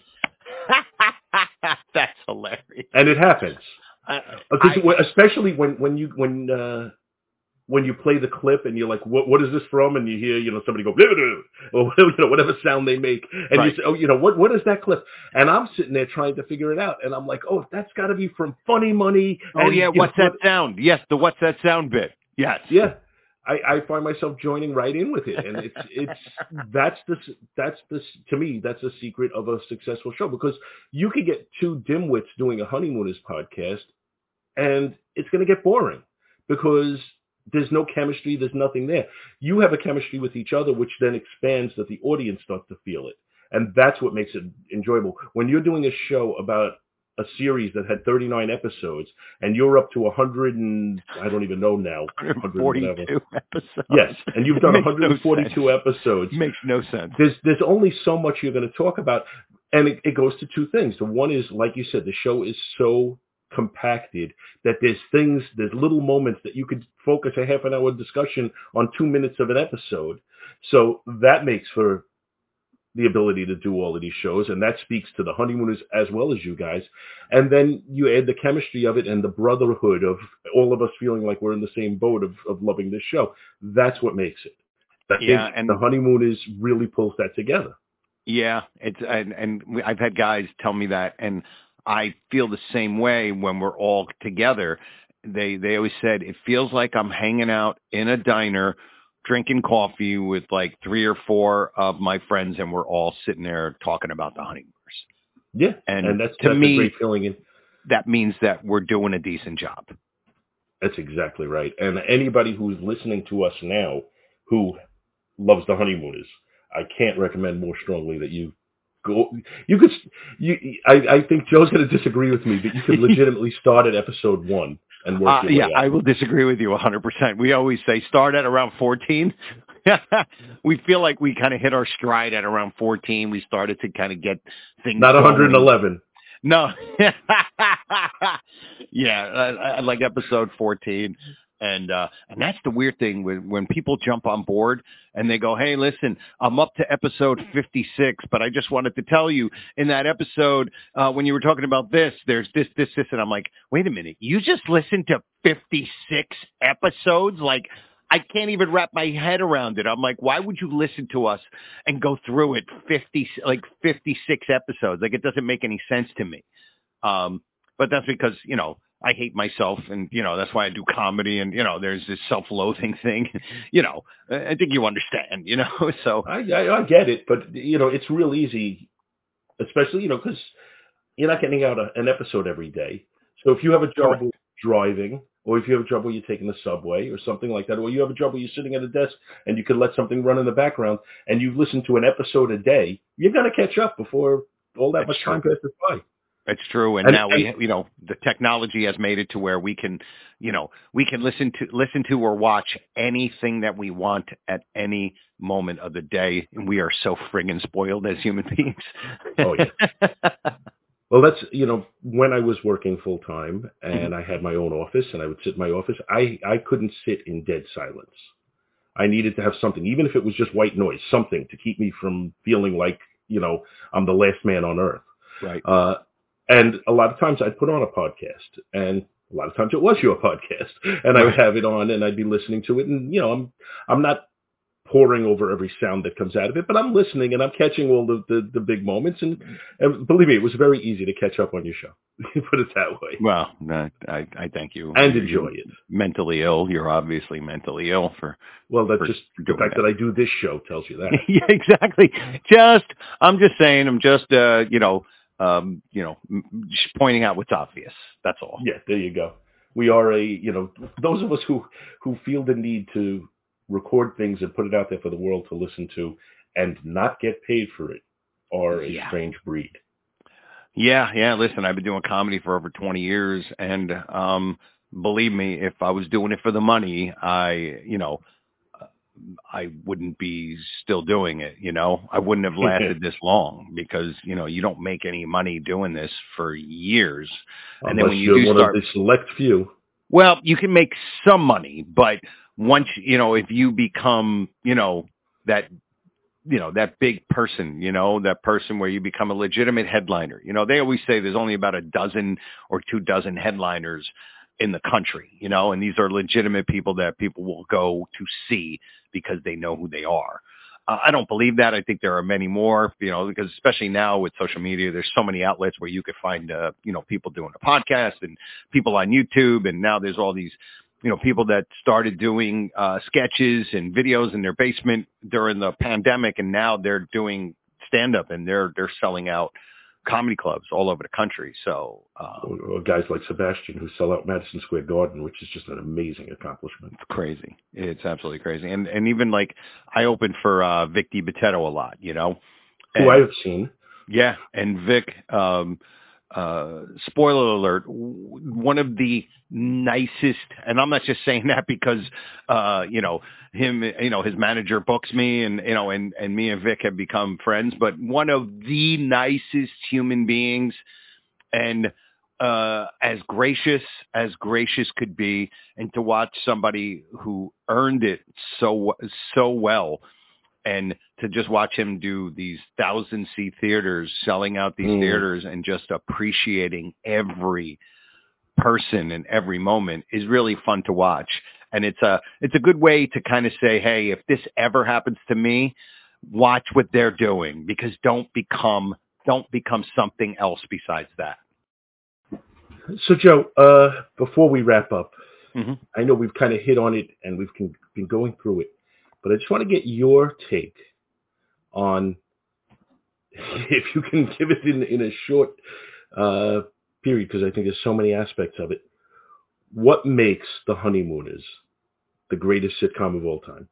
That's hilarious. And it happens. Especially when you play the clip and you're like, what is this from? And you hear, somebody go, blah, blah, or whatever sound they make. And you say, oh, what is that clip? And I'm sitting there trying to figure it out. And I'm like, oh, that's got to be from Funny Money. Oh, yeah, what's that sound? Yes, the what's that sound bit. Yes. Yeah. I find myself joining right in with it, and to me, that's the secret of a successful show, because you could get 2 dimwits doing a Honeymooners podcast, and it's going to get boring because there's no chemistry, there's nothing there. You have a chemistry with each other, which then expands that the audience starts to feel it, and that's what makes it enjoyable. When you're doing a show about a series that had 39 episodes, and you're up to 100 and I don't even know now. 142 episodes. Yes, and you've done 142 episodes. Makes no sense. There's only so much you're going to talk about, and it goes to 2 things. The one is, like you said, the show is so compacted that there's little moments that you could focus a half an hour discussion on 2 minutes of an episode. So that makes for the ability to do all of these shows, and that speaks to the Honeymooners as well as you guys. And then you add the chemistry of it and the brotherhood of all of us feeling like we're in the same boat of loving this show. That's what makes it. And the Honeymooners really pulls that together. Yeah, I've had guys tell me that, and I feel the same way when we're all together. They always said, it feels like I'm hanging out in a diner drinking coffee with like 3 or 4 of my friends, and we're all sitting there talking about the Honeymooners. Yeah, and that's a great feeling. That means that we're doing a decent job. That's exactly right. And anybody who's listening to us now who loves the Honeymooners, I can't recommend more strongly that you go. I think Joe's going to disagree with me, but you could legitimately start at episode 1. And work your way out. I will disagree with you 100%. We always say start at around 14. We feel like we kind of hit our stride at around 14. We started to kind of get things. Not 111. No. Yeah, I like episode 14. And that's the weird thing when people jump on board and they go, hey, listen, I'm up to episode 56, but I just wanted to tell you in that episode, when you were talking about this, there's this. And I'm like, wait a minute, you just listened to 56 episodes? Like, I can't even wrap my head around it. I'm like, why would you listen to us and go through it 56 episodes? Like, it doesn't make any sense to me. But that's because, I hate myself, and, that's why I do comedy, and, there's this self-loathing thing, I think you understand, so. I get it, but, it's real easy, especially, because you're not getting out an episode every day. So if you have a job where you're driving, or if you have a job where you're taking the subway or something like that, or you have a job where you're sitting at a desk and you can let something run in the background and you've listened to an episode a day, you're going to catch up before all that much time passes by. It's true, and now the technology has made it to where we can listen to or watch anything that we want at any moment of the day, and we are so friggin' spoiled as human beings. Oh yeah. Well, that's when I was working full time and I had my own office and I would sit in my office, I couldn't sit in dead silence. I needed to have something, even if it was just white noise, something to keep me from feeling like I'm the last man on earth. Right. And a lot of times I'd put on a podcast, and a lot of times it was your podcast, and I would have it on, and I'd be listening to it, and I'm not poring over every sound that comes out of it, but I'm listening and I'm catching all the big moments, and believe me, it was very easy to catch up on your show. Put it that way. Well, I thank you. And enjoy it. Mentally ill. You're obviously mentally ill for. Well, that's just the fact that I do this show tells you that. Yeah, exactly. I'm just saying. I'm just just pointing out what's obvious. That's all. Yeah, there you go. We are those of us who feel the need to record things and put it out there for the world to listen to and not get paid for it are a strange breed. Yeah. Listen, I've been doing comedy for over 20 years, and believe me, if I was doing it for the money, I wouldn't be still doing it, I wouldn't have lasted this long because, you don't make any money doing this for years. And unless then when you do start, of the select few. Well, you can make some money, but once, if you become, that big person, that person where you become a legitimate headliner, they always say there's only about a dozen or 24 headliners in the country, and these are legitimate people that people will go to see because they know who they are. I don't believe that. I think there are many more, because especially now with social media, there's so many outlets where you could find, people doing a podcast and people on YouTube. And now there's all these, people that started doing sketches and videos in their basement during the pandemic. And now they're doing stand up and they're selling out comedy clubs all over the country. So or guys like Sebastian who sell out Madison Square Garden, which is just an amazing accomplishment. It's crazy. It's absolutely crazy. And even like I opened for Vic DiBitetto a lot, who I have seen. Yeah, and Vic, spoiler alert, one of the nicest, and I'm not just saying that because him, his manager books me and me and Vic have become friends, but one of the nicest human beings, and as gracious could be, and to watch somebody who earned it so well, and to just watch him do these 1,000-seat theaters, selling out these theaters, and just appreciating every person and every moment is really fun to watch. And it's a good way to kind of say, hey, if this ever happens to me, watch what they're doing, because don't become something else besides that. So, Joe, before we wrap up, I know we've kind of hit on it and we've been going through it, but I just want to get your take on, if you can give it in a short period, because I think there's so many aspects of it. What makes The Honeymooners the greatest sitcom of all time?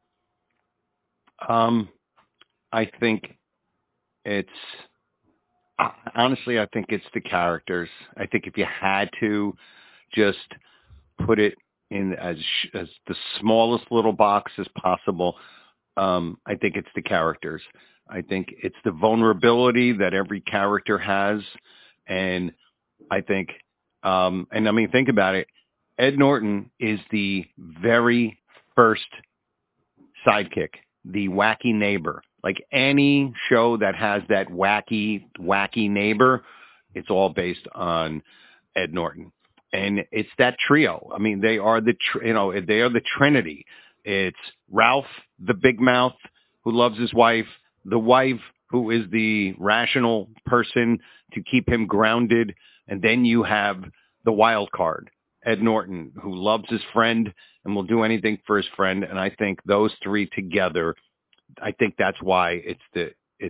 I think it's, honestly, I think it's the characters. I think if you had to just put it in as the smallest little box as possible, I think it's the characters. I think it's the vulnerability that every character has. And I think, and I mean, think about it. Ed Norton is the very first sidekick, the wacky neighbor. Like any show that has that wacky neighbor, it's all based on Ed Norton. And it's that trio. I mean, they are the Trinity. It's Ralph, the big mouth, who loves his wife, the wife, who is the rational person to keep him grounded, and then you have the wild card, Ed Norton, who loves his friend and will do anything for his friend. And I think those three together, I think that's why it's the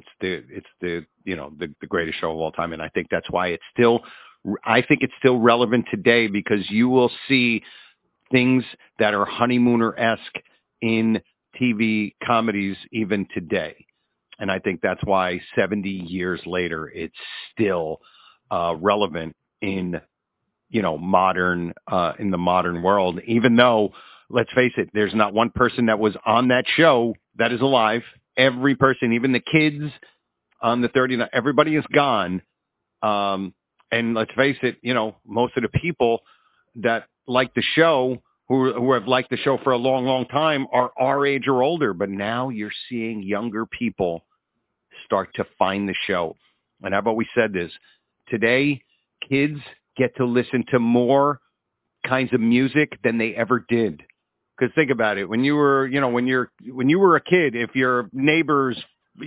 greatest show of all time. And I think that's why it's still relevant today, because you will see things that are Honeymooner-esque in TV comedies even today. And I think that's why 70 years later, it's still relevant in the modern world, even though, let's face it, there's not one person that was on that show that is alive. Every person, even the kids on the 39, everybody is gone. And let's face it, most of the people that like the show, who have liked the show for a long, long time, are our age or older. But now you're seeing younger people start to find the show. And I've always said this, today, kids get to listen to more kinds of music than they ever did. Because think about it, when you were a kid, if your neighbor's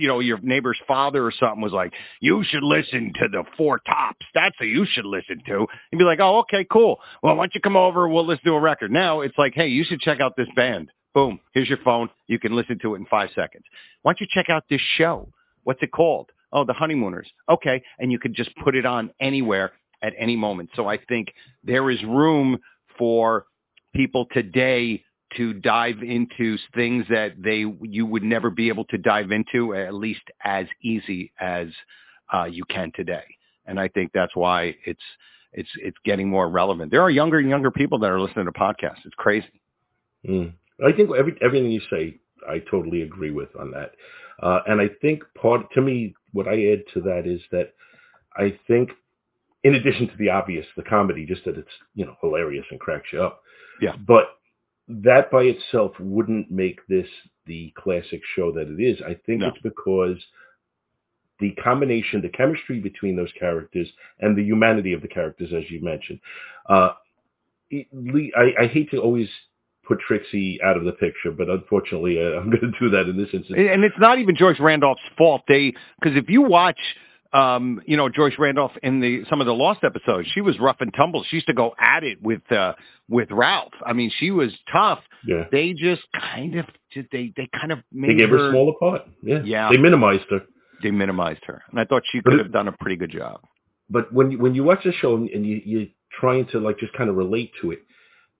father or something was like, you should listen to the Four Tops, that's who you should listen to. You'd be like, oh, okay, cool. Well, why don't you come over? We'll listen to a record. Now it's like, hey, you should check out this band. Boom, here's your phone. You can listen to it in 5 seconds. Why don't you check out this show? What's it called? Oh, The Honeymooners. Okay, and you could just put it on anywhere at any moment. So I think there is room for people today to dive into things that you would never be able to dive into, at least as easy as you can today. And I think that's why it's getting more relevant. There are younger and younger people that are listening to podcasts. It's crazy. I think everything you say, I totally agree with on that. And I think to me, what I add to that is that I think, in addition to the obvious, the comedy, just that it's, hilarious and cracks you up. Yeah. But that by itself wouldn't make this the classic show that it is. I think it's because the combination, the chemistry between those characters and the humanity of the characters, as you mentioned. I hate to always put Trixie out of the picture, but unfortunately, I'm going to do that in this instance. And it's not even Joyce Randolph's fault. Because if you watch, Joyce Randolph in some of the Lost episodes, she was rough and tumble. She used to go at it with Ralph. I mean, she was tough. Yeah. They just kind of made they gave her a smaller part. Yeah. Yeah. They minimized her. And I thought she could have done a pretty good job. But when you watch the show and you're trying to just kind of relate to it,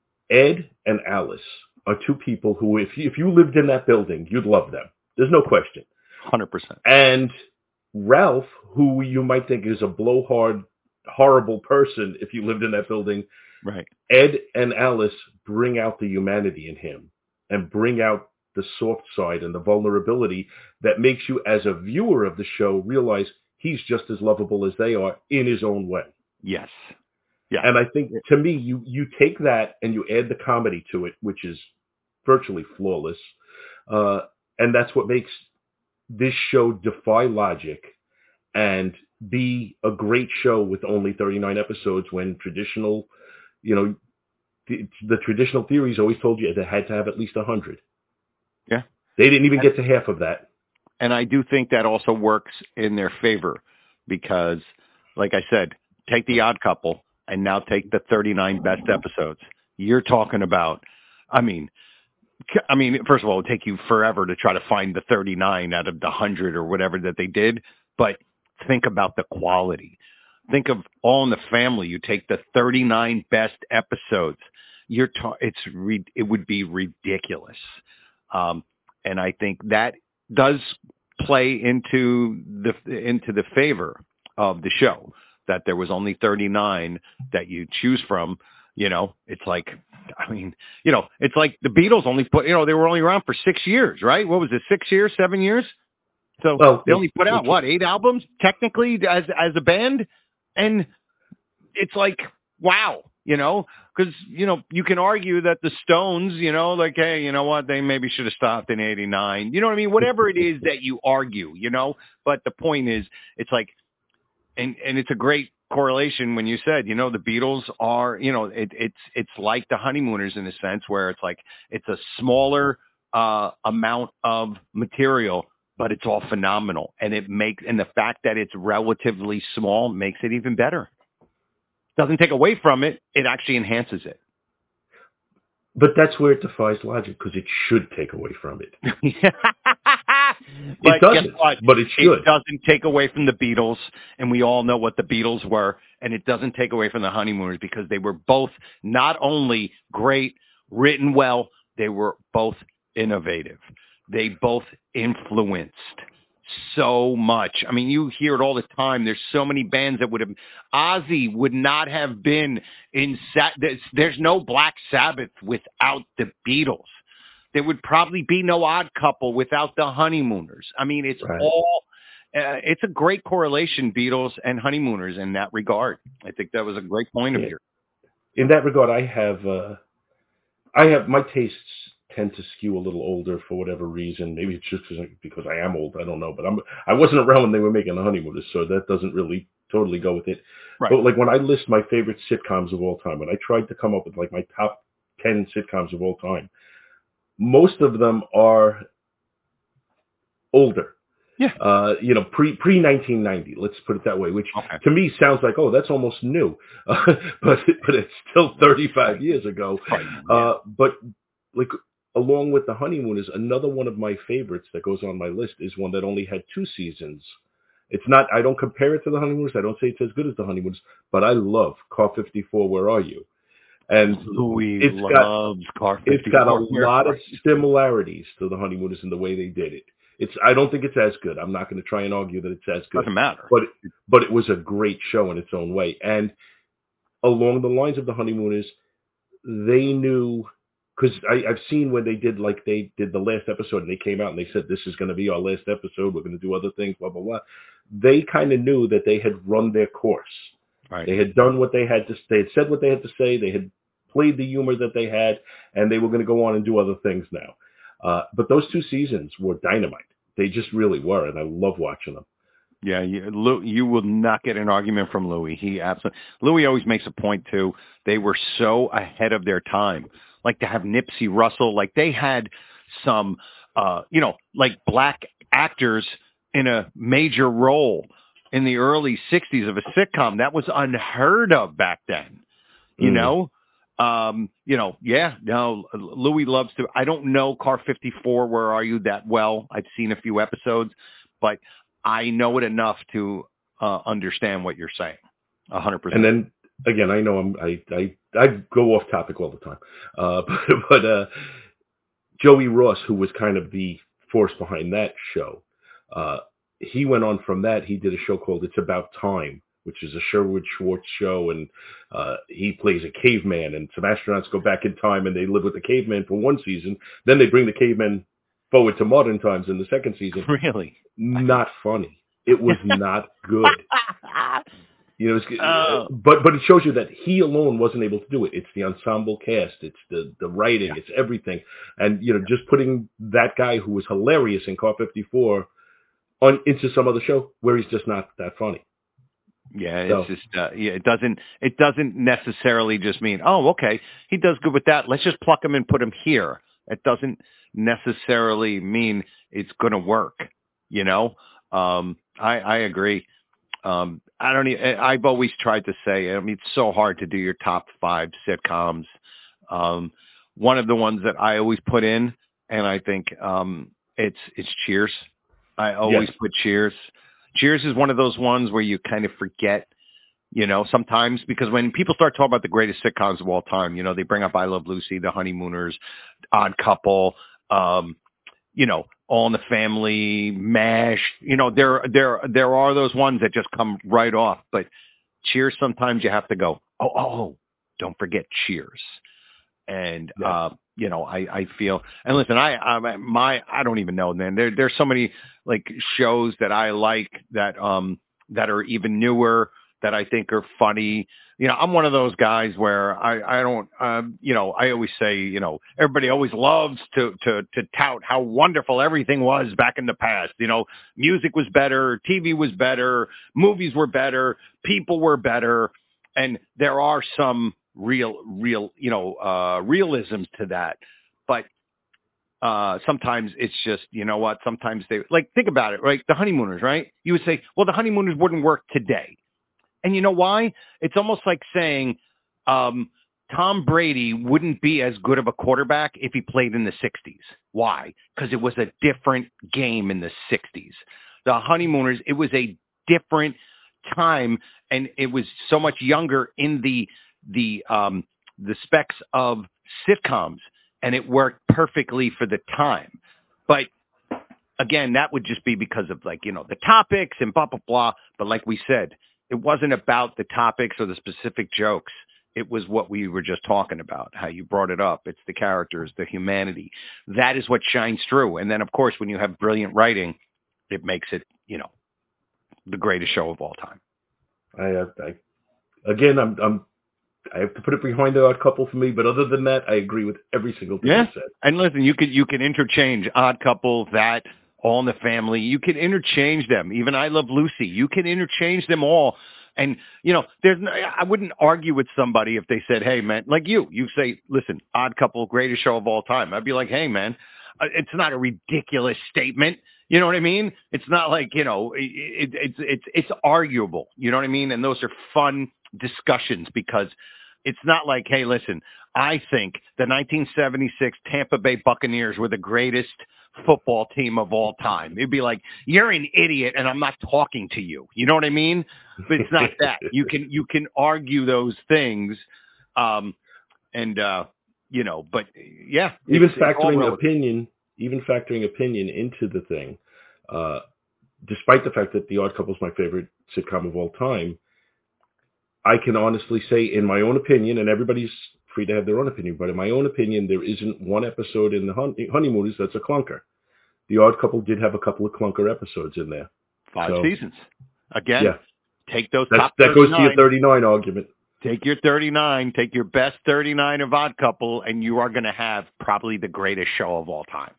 Ed and Alice are two people who, if you lived in that building, you'd love them. There's no question. 100%. And Ralph, who you might think is a blowhard, horrible person if you lived in that building, right? Ed and Alice bring out the humanity in him and bring out the soft side and the vulnerability that makes you, as a viewer of the show, realize he's just as lovable as they are in his own way. Yes. Yeah. And I think, to me, you take that and you add the comedy to it, which is virtually flawless. And that's what makes this show defy logic and be a great show with only 39 episodes, when traditional, the traditional theories always told you it had to have at least 100. Yeah. They didn't even get to half of that. And I do think that also works in their favor because, like I said, take The Odd Couple and now take the 39 best episodes. You're talking about, I mean, first of all, it would take you forever to try to find the 39 out of the 100 or whatever that they did. But think about the quality. Think of All in the Family. You take the 39 best episodes. It would be ridiculous. And I think that does play into the favor of the show, that there was only 39 that you choose from. It's like, it's like the Beatles only put, they were only around for 6 years, right? What was it, 6 years, 7 years? So they only put out, 8 albums technically as a band? And it's like, wow, because Because, you can argue that the Stones, like, hey, you know what? They maybe should have stopped in 89. You know what I mean? Whatever it is that you argue, But the point is, it's like, and it's a great correlation when you said, the Beatles are, it's like the Honeymooners in a sense where it's like, it's a smaller amount of material, but it's all phenomenal. And the fact that it's relatively small makes it even better. Doesn't take away from it. It actually enhances it. But that's where it defies logic, because it should take away from it. But it doesn't, but it should. It doesn't take away from the Beatles, and we all know what the Beatles were, and it doesn't take away from the Honeymooners because they were both not only great, written well, they were both innovative. They both influenced so much. I mean, you hear it all the time. There's so many bands that would have. Ozzy would not have been in. There's no Black Sabbath without the Beatles. There would probably be no Odd Couple without the Honeymooners. I mean, it's right. all. It's a great correlation, Beatles and Honeymooners, in that regard. I think that was a great point of yours. In that regard, I have my tastes tend to skew a little older for whatever reason. Maybe it's just because I am old. I don't know. But I wasn't around when they were making the Honeymooners, so that doesn't really totally go with it. Right. But like when I list my favorite sitcoms of all time, when I tried to come up with like my top 10 sitcoms of all time, most of them are older. Yeah. Pre 1990. Let's put it that way. Which to me sounds like, oh, that's almost new, but it's still 35 years ago. Right. But like. Along with the Honeymooners, another one of my favorites that goes on my list is one that only had 2 seasons. It's not, I don't compare it to the Honeymooners. I don't say it's as good as the Honeymooners, but I love Car 54, Where Are You? And Louis loves Car 54. It's got a lot of similarities to the Honeymooners in the way they did it. I don't think it's as good. I'm not going to try and argue that it's as good. Doesn't matter. But it was a great show in its own way. And along the lines of the Honeymooners, they knew. Because I've seen when they did the last episode and they came out and they said, this is going to be our last episode. We're going to do other things, blah, blah, blah. They kind of knew that they had run their course. Right. They had done what they had to say. They had said what they had to say. They had played the humor that they had, and they were going to go on and do other things now. But those 2 seasons were dynamite. They just really were, and I love watching them. Yeah, you will not get an argument from Louis. Louis always makes a point, too. They were so ahead of their time. Like to have Nipsey Russell, like they had some, like black actors in a major role in the early 60s of a sitcom. That was unheard of back then, Louis loves to, I don't know Car 54, Where Are You that well. I've seen a few episodes, but I know it enough to understand what you're saying 100%. And then, again, I know I go off topic all the time, but Joey Ross, who was kind of the force behind that show, he went on from that. He did a show called It's About Time, which is a Sherwood Schwartz show, and he plays a caveman, and some astronauts go back in time, and they live with the caveman for 1 season. Then they bring the caveman forward to modern times in the 2nd season. Really? Not funny. It was not good. But it shows you that he alone wasn't able to do it. It's the ensemble cast, it's the writing, it's everything. And just putting that guy who was hilarious in Car 54 into some other show where he's just not that funny. Yeah, it's just it doesn't necessarily just mean, oh, okay, he does good with that, let's just pluck him and put him here. It doesn't necessarily mean it's going to work. I agree. I've always tried to say, it's so hard to do your top 5 sitcoms. One of the ones that I always put in, and I think it's Cheers. I always put Cheers. Cheers is one of those ones where you kind of forget, sometimes, because when people start talking about the greatest sitcoms of all time, they bring up I Love Lucy, The Honeymooners, Odd Couple, All in the Family, MASH. There are those ones that just come right off. But Cheers, sometimes you have to go, oh, don't forget Cheers. And I feel, and listen, I don't even know, man. There's so many like shows that I like that are even newer that I think are funny. I'm one of those guys where I don't, I always say, everybody always loves to tout how wonderful everything was back in the past. Music was better, TV was better, movies were better, people were better. And there are some realisms to that. But sometimes it's just, sometimes they think about it, right? The honeymooners, right? You would say, well, the honeymooners wouldn't work today. And you know why? It's almost like saying Tom Brady wouldn't be as good of a quarterback if he played in the 60s. Why? Because it was a different game in the 60s. The honeymooners, it was a different time, and it was so much younger in the specs of sitcoms, and it worked perfectly for the time. But again, that would just be because of the topics and blah, blah, blah. But like we said, it wasn't about the topics or the specific jokes. It was what we were just talking about, how you brought it up. It's the characters, the humanity. That is what shines through. And then, of course, when you have brilliant writing, it makes it, the greatest show of all time. I have to put it behind the Odd Couple for me, but other than that, I agree with every single thing you said. And listen, you can interchange Odd Couple, that, All in the Family. You can interchange them. Even I Love Lucy. You can interchange them all. And, I wouldn't argue with somebody if they said, hey, man, like you say, listen, Odd Couple, greatest show of all time. I'd be like, hey, man, it's not a ridiculous statement. You know what I mean? It's not like, it's arguable. You know what I mean? And those are fun discussions because it's not like, hey, listen, I think the 1976 Tampa Bay Buccaneers were the greatest football team of all time. It'd be like, you're an idiot and I'm not talking to you. You know what I mean? But it's not that. You can argue those things. But yeah. Even factoring opinion into the thing, despite the fact that The Odd Couple is my favorite sitcom of all time, I can honestly say, in my own opinion, and everybody's free to have their own opinion, but in my own opinion, there isn't one episode in the Honeymooners that's a clunker. The Odd Couple did have a couple of clunker episodes in there. 5 seasons. Again, take those top that goes to your 39 argument. Take your 39, take your best 39 of Odd Couple, and you are going to have probably the greatest show of all time.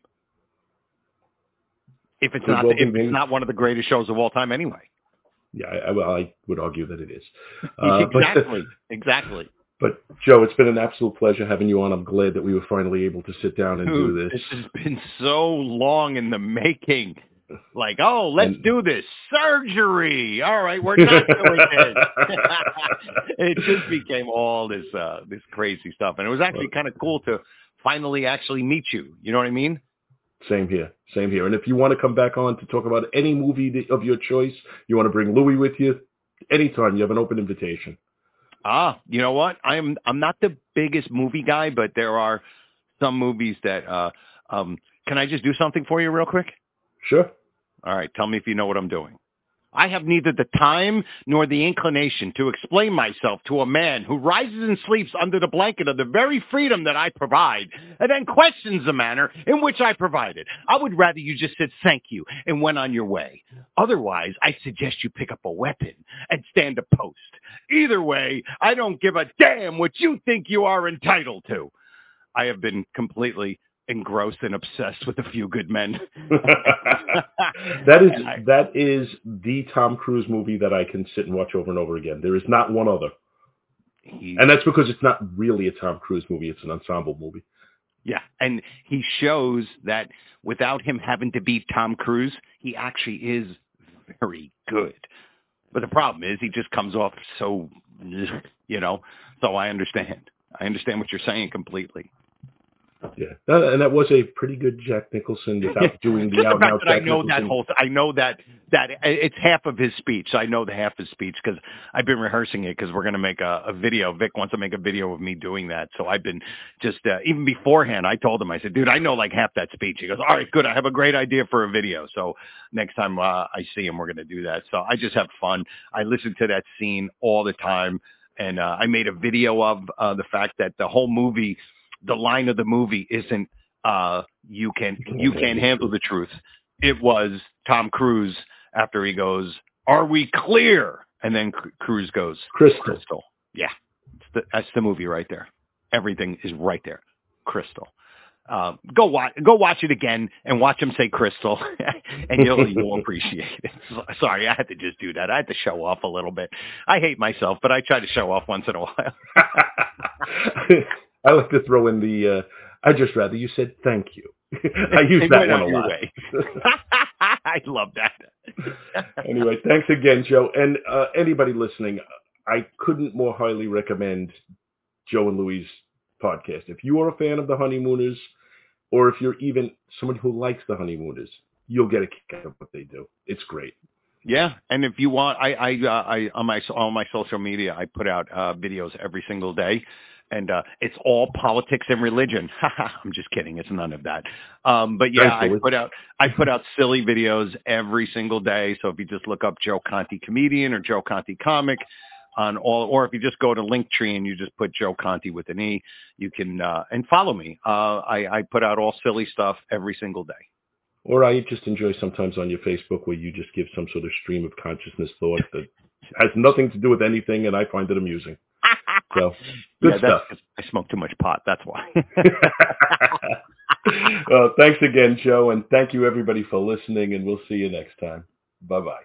If it's not one of the greatest shows of all time anyway. Yeah, I would argue that it is. Exactly. But, Joe, it's been an absolute pleasure having you on. I'm glad that we were finally able to sit down and do this. This has been so long in the making. Like, let's do this. Surgery. All right, we're not doing this. It just became all this crazy stuff. And it was actually kind of cool to finally actually meet you. You know what I mean? Same here. And if you want to come back on to talk about any movie of your choice, you want to bring Louis with you, anytime, you have an open invitation. You know what? I'm not the biggest movie guy, but there are some movies that, can I just do something for you real quick? Sure. All right. Tell me if you know what I'm doing. I have neither the time nor the inclination to explain myself to a man who rises and sleeps under the blanket of the very freedom that I provide and then questions the manner in which I provide it. I would rather you just said thank you and went on your way. Otherwise, I suggest you pick up a weapon and stand a post. Either way, I don't give a damn what you think you are entitled to. I have been completely engrossed and obsessed with A Few Good Men. That is the Tom Cruise movie that I can sit and watch over and over again. There is not one other. And that's because it's not really a Tom Cruise movie. It's an ensemble movie. Yeah, and he shows that without him having to be Tom Cruise, he actually is very good. But the problem is he just comes off so, so I understand. I understand what you're saying completely. Yeah, and that was a pretty good Jack Nicholson without doing the out and out. I know that whole. I know that it's half of his speech. I know the half of his speech because I've been rehearsing it because we're going to make a video. Vic wants to make a video of me doing that, so I've been just even beforehand. I told him, I said, "Dude, I know like half that speech." He goes, "All right, good. I have a great idea for a video." So next time I see him, we're going to do that. So I just have fun. I listen to that scene all the time, and I made a video of the fact that the whole movie. The line of the movie isn't you can't handle the truth. It was Tom Cruise after he goes, "Are we clear?" And then Cruz goes, Crystal. Yeah, that's the movie right there. Everything is right there. Crystal. Go watch it again and watch him say Crystal, and you'll appreciate it. Sorry, I had to just do that. I had to show off a little bit. I hate myself, but I try to show off once in a while. I like to throw in the, I'd just rather you said thank you. I use that one a lot. I love that. Anyway, thanks again, Joe. And anybody listening, I couldn't more highly recommend Joe and Louie's podcast. If you are a fan of the Honeymooners, or if you're even someone who likes the Honeymooners, you'll get a kick out of what they do. It's great. Yeah, and if you want, I on my social media, I put out videos every single day, and it's all politics and religion. I'm just kidding. It's none of that. But yeah, I put out silly videos every single day. So if you just look up Joe Conti comedian or Joe Conti comic on all, or if you just go to Linktree and you just put Joe Conti with an E, you can and follow me. I put out all silly stuff every single day. Or I just enjoy sometimes on your Facebook where you just give some sort of stream of consciousness thought that has nothing to do with anything, and I find it amusing. So, good stuff. I smoke too much pot. That's why. Well, thanks again, Joe, and thank you, everybody, for listening, and we'll see you next time. Bye-bye.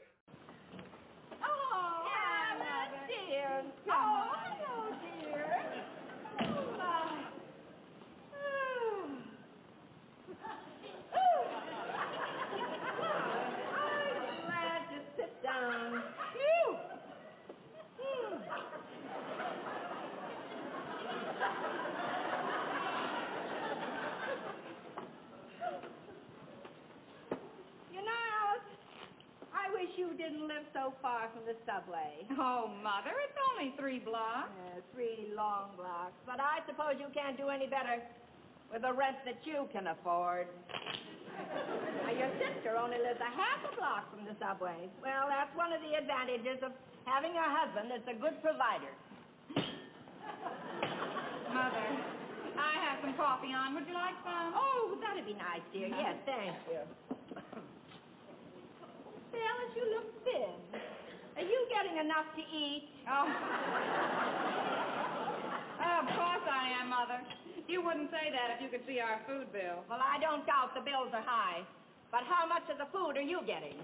You didn't live so far from the subway. Oh, Mother, it's only 3 blocks. 3 long blocks. But I suppose you can't do any better with the rent that you can afford. Now, your sister only lives a half a block from the subway. Well, that's one of the advantages of having a husband that's a good provider. Mother, I have some coffee on. Would you like some? Oh, that'd be nice, dear. Yes, thank you. Alice, you look thin. Are you getting enough to eat? Oh, of course I am, Mother. You wouldn't say that if you could see our food bill. Well, I don't doubt the bills are high. But how much of the food are you getting?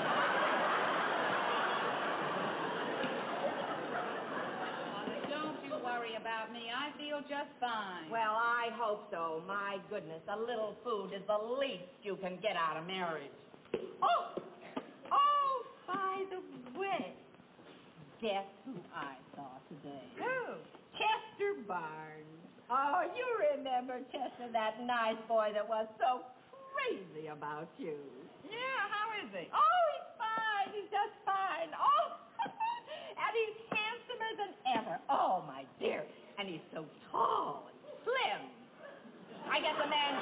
Mother, don't you worry about me. I feel just fine. Well, I hope so. My goodness, a little food is the least you can get out of marriage. Oh, by the way, guess who I saw today? Who? Chester Barnes. Oh, you remember Chester, that nice boy that was so crazy about you. Yeah, how is he? Oh, he's fine. He's just fine. Oh, and he's handsomer than ever. Oh, my dear. And he's so tall and slim. I guess a man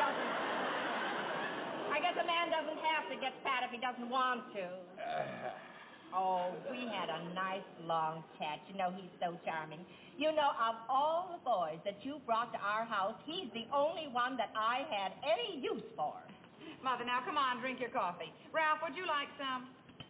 doesn't have to get fat if he doesn't want to. Oh, we had a nice long chat. You know, he's so charming. You know, of all the boys that you brought to our house, he's the only one that I had any use for. Mother, now come on, drink your coffee. Ralph, would you like some?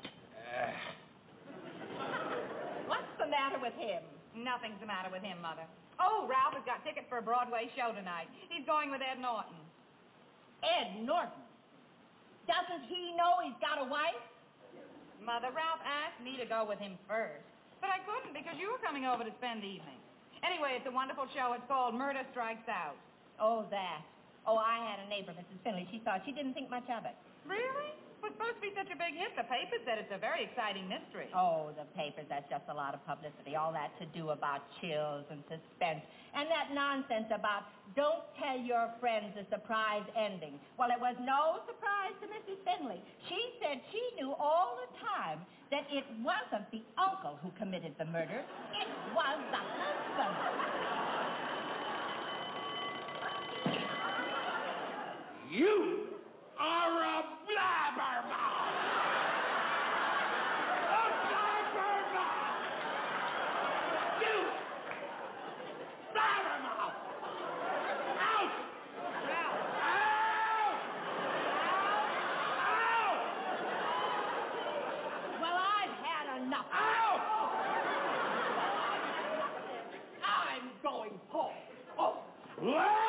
What's the matter with him? Nothing's the matter with him, Mother. Oh, Ralph has got tickets for a Broadway show tonight. He's going with Ed Norton. Ed Norton? Doesn't he know he's got a wife? Mother, Ralph asked me to go with him first. But I couldn't because you were coming over to spend the evening. Anyway, it's a wonderful show. It's called Murder Strikes Out. Oh, that. Oh, I had a neighbor, Mrs. Finley. She thought she didn't think much of it. Really? It was supposed to be such a big hit. The paper said it's a very exciting mystery. Oh, the papers, that's just a lot of publicity. All that to do about chills and suspense. And that nonsense about don't tell your friends a surprise ending. Well, it was no surprise to Mrs. Finley. She said she knew all the time that it wasn't the uncle who committed the murder. It was the husband. You are a blabbermouth! A blabbermouth! You! Blabbermouth! Out! Ralph. Out! Out! Well, I've had enough. Out! going. Oh, oh. Let